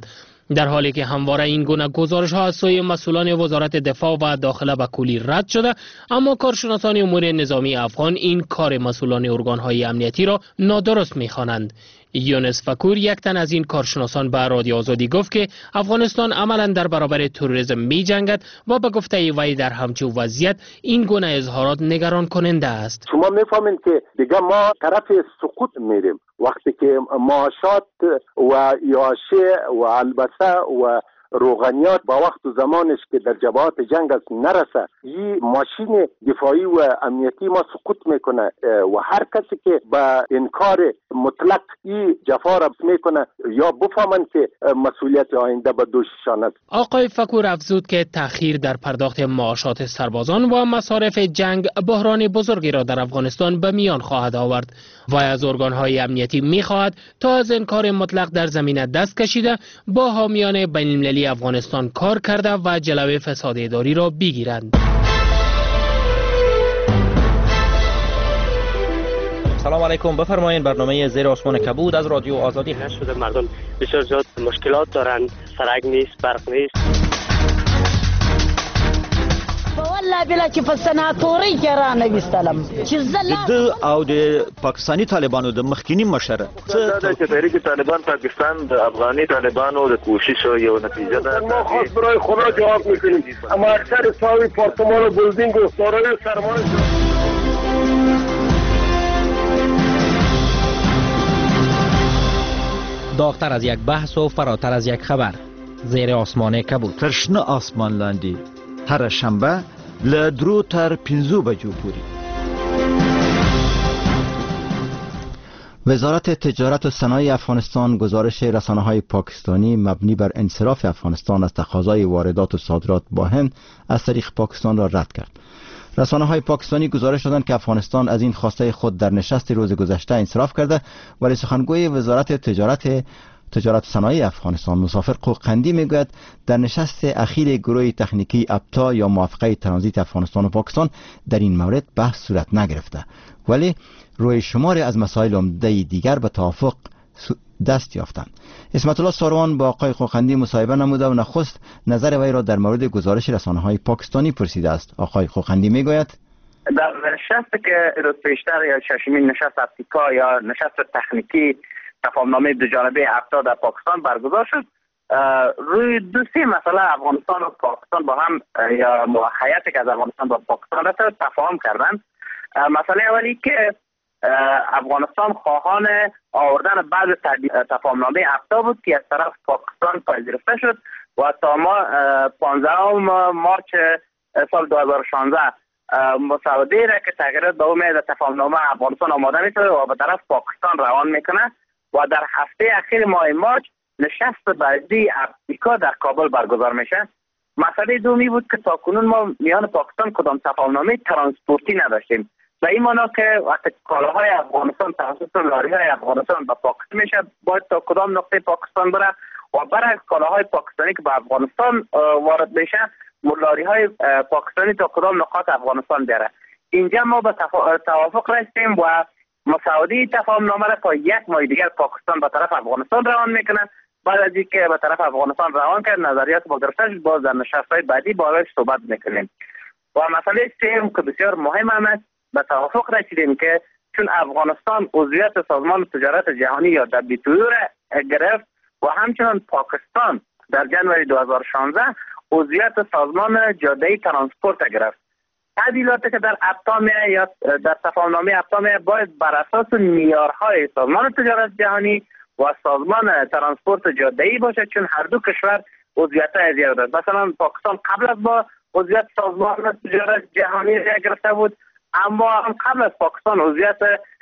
در حالی که همواره این گونه گزارش ها از سوی مسئولان وزارت دفاع و داخله به کلی رد شده، اما کارشناسان امور نظامی افغان این کار مسئولان ارگان های امنیتی را نادرست می‌خوانند. یونس فکور، یک تن از این کارشناسان، به رادیو آزادی گفت که افغانستان عملا در برابر تروریسم می جنگد و به گفته وی در همچون وضعیت این گونه اظهارات نگران کننده است. شما میفهمین که دیگه ما طرف سقوط میریم وقتی که معاشات و یاشه و البسه و روغنیات با وقت و زمانش که در جبهات جنگ است نرسه، این ماشین دفاعی و امنیتی ما سقوط میکنه و هر کسی که با انکار مطلق این جفا را میکنه یا بفهمن که مسئولیت آینده به دوششان است. آقای فکور افزود که تأخیر در پرداخت معاشات سربازان و مصارف جنگ بحران بزرگی را در افغانستان به میان خواهد آورد و از ارگان‌های امنیتی می‌خواهد تا از انکار مطلق در زمینه دست کشیده با حامیان بین‌المللی افغانستان کار کرده و جلوی فساد اداری را بگیرند. سلام علیکم، بفرمایید. برنامه زیر آسمان کبود از رادیو آزادی شده. مردم بسیار زیاد مشکلات دارند، سرک نیست، برق نیست. والله بلا چې په سناتوري کې را نویستلم چې د او د پاکستانی طالبانو د مخکینی مشر چې تحریک طالبان پاکستان د افغاني طالبانو د کوشش یو نتیجه ده. ما خاص برای خدا جواب میکنیم، اما اکثر ساوی پارتمان و بلدینگ و سارای سرمایه داغتر از یک بحث و فراتر از یک خبر. زیر آسمان کبود، ترشنه آسمان لاندی، هر شنبه لدرو تر 5 بجو پوری. وزارت تجارت و صنایع افغانستان گزارش رسانه‌های پاکستانی مبنی بر انصراف افغانستان از تقاضای واردات و صادرات با هند از طریق پاکستان را رد کرد. رسانه‌های پاکستانی گزارش دادند که افغانستان از این خواسته خود در نشست روز گذشته انصراف کرده، ولی سخنگوی وزارت تجارت و صنایع افغانستان مسافر قوقندی میگوید در نشست اخیر گروه تکنیکی ابتا یا موافقه ترانزیت افغانستان و پاکستان در این مورد بحث صورت نگرفته، ولی روی شماری از مسائل عمده دیگر به توافق دست یافتند. اسمت الله ساروان با آقای قوقندی مصاحبه نموده و نخست نظر وی را در مورد گزارش رسانه‌های پاکستانی پرسیده است. آقای قوقندی میگوید در نشست که روز پیشتر یا ششمین نشست ابتیکا یا نشست تکنیکی تفاهمنامه دو جانبه ابتا در پاکستان برگزار شد، روی دو سه مسئله افغانستان و پاکستان با هم یا هیئتی که از افغانستان با پاکستان رفته تفاهم کردند. مسئله اولی که افغانستان خواهان آوردن بعض تفاهمنامه ابتا بود که از طرف پاکستان پذیرفته شد و تا ما 15 مارچ سال 2016 مسوده را که تغییرات به امید تفاهمنامه افغانستان آماده میشه و به طرف پاکستان روان میکنه و در هفته اخیر ماه مارچ نشست بعدی ابتیکا در کابل برگزار میشه. مسئله دومی بود که تاکنون ما میان پاکستان کدام تفاهمنامه ترانسپورتی نداشتیم، به این معنا که وقتی کالاهای افغانستان توسط لاری‌های افغانستان به پاکستان میشه باید تا کدام نقطه پاکستان بره و برای کالاهای پاکستانی که به افغانستان وارد میشه لاری‌های پاکستانی تا کدام نقاط افغانستان بره. اینجا ما به توافق رسیدیم و مسوده تفاهمنامه را تا یک ماه دیگر پاکستان به طرف افغانستان روان میکنه. بعد از اینکه به طرف افغانستان روان کرد نظریات با گرفته شد، باز در نشست‌های بعدی باهاش صحبت میکنیم. و مسئله سوم که بسیار مهم است، به توافق رسیدیم که چون افغانستان عضویت سازمان تجارت جهانی یا WTO را گرفت و همچنین پاکستان در جنوری 2016 عضویت سازمان جاده‌ای ترانسپورت گرفت، تعدیلاتی که در ابتا یا در تفاهمنامه ابتا باید بر اساس معیارهای سازمان تجارت جهانی و سازمان ترانسپورت جاده‌ای باشه، چون هر دو کشور عضویت زیاد دارد. مثلا پاکستان قبل از با عضویت سازمان تجارت جهانی را گرفته بود، اما هم قبل از پاکستان عضویت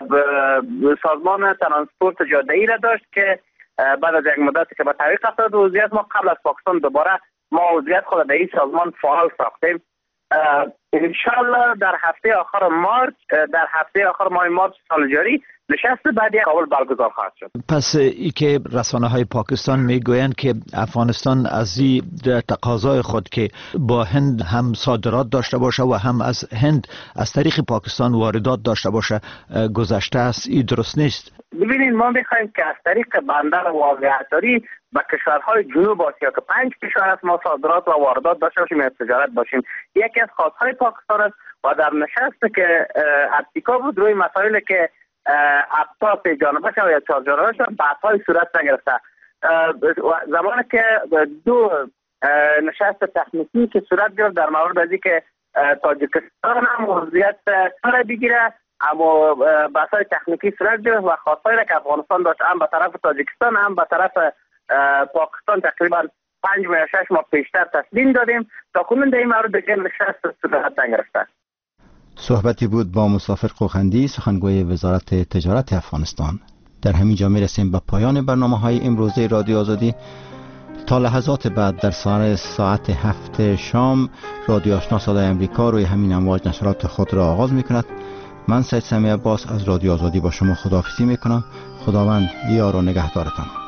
سازمان ترانسپورت جاده‌ای را داشت که بعد از یک مدتی که به تعویق افتاد عضویت ما قبل از پاکستان دوباره ما عضویت خود در این سازمان فعال ساختیم. انشالله در هفته آخر ماه مارچ سال جاری نشست بعدی کابل برگزار خواهد شد. پس ای که رسانه های پاکستان میگویند که افغانستان از این تقاضای خود که با هند هم صادرات داشته باشه و هم از هند از طریق پاکستان واردات داشته باشه گذشته است، این درست نیست؟ ببینید ما میخوایم که از طریق بندر واقعیتاری به کشورهای جنوب آسیا که 5 کشور است ما صادرات و واردات داشته باشیم یا تجارت باشیم. یکی از خواستهای پاکستان است و در نشست که اتفاق بود روی مسائلی که ابطاس جانبه شد یا 4 جانبه شد بحث‌های صورت نگرفته. زمانی که 2 نشست تکنیکی که صورت گرفت در مورد ازی که تاجیکستان هم وضعیت سر بگیره، اما بحث‌های تکنیکی صورت گرفت و خواستهایی که افغانستان داشت هم به طرف تاجیکستان هم به طرف پاکستان تقریبا 5 یا 6 ماه پیشتر تسلیم دادیم. تا کنون در این مورد دیگه نشست صورت نگرفته. صحبتی بود با مسافر قوخندی، سخنگوی وزارت تجارت افغانستان. در همین جا میرسیم به پایان برنامه‌های امروزه رادیو آزادی. تا لحظات بعد در ساعت 7 شام رادیو آشنا صدای امریکا روی همین امواج نشرات خود را آغاز می‌کند. من سید سمیع عباس از رادیو آزادی با شما خداحافظی می‌کنم. خداوند یار و نگهدارتان.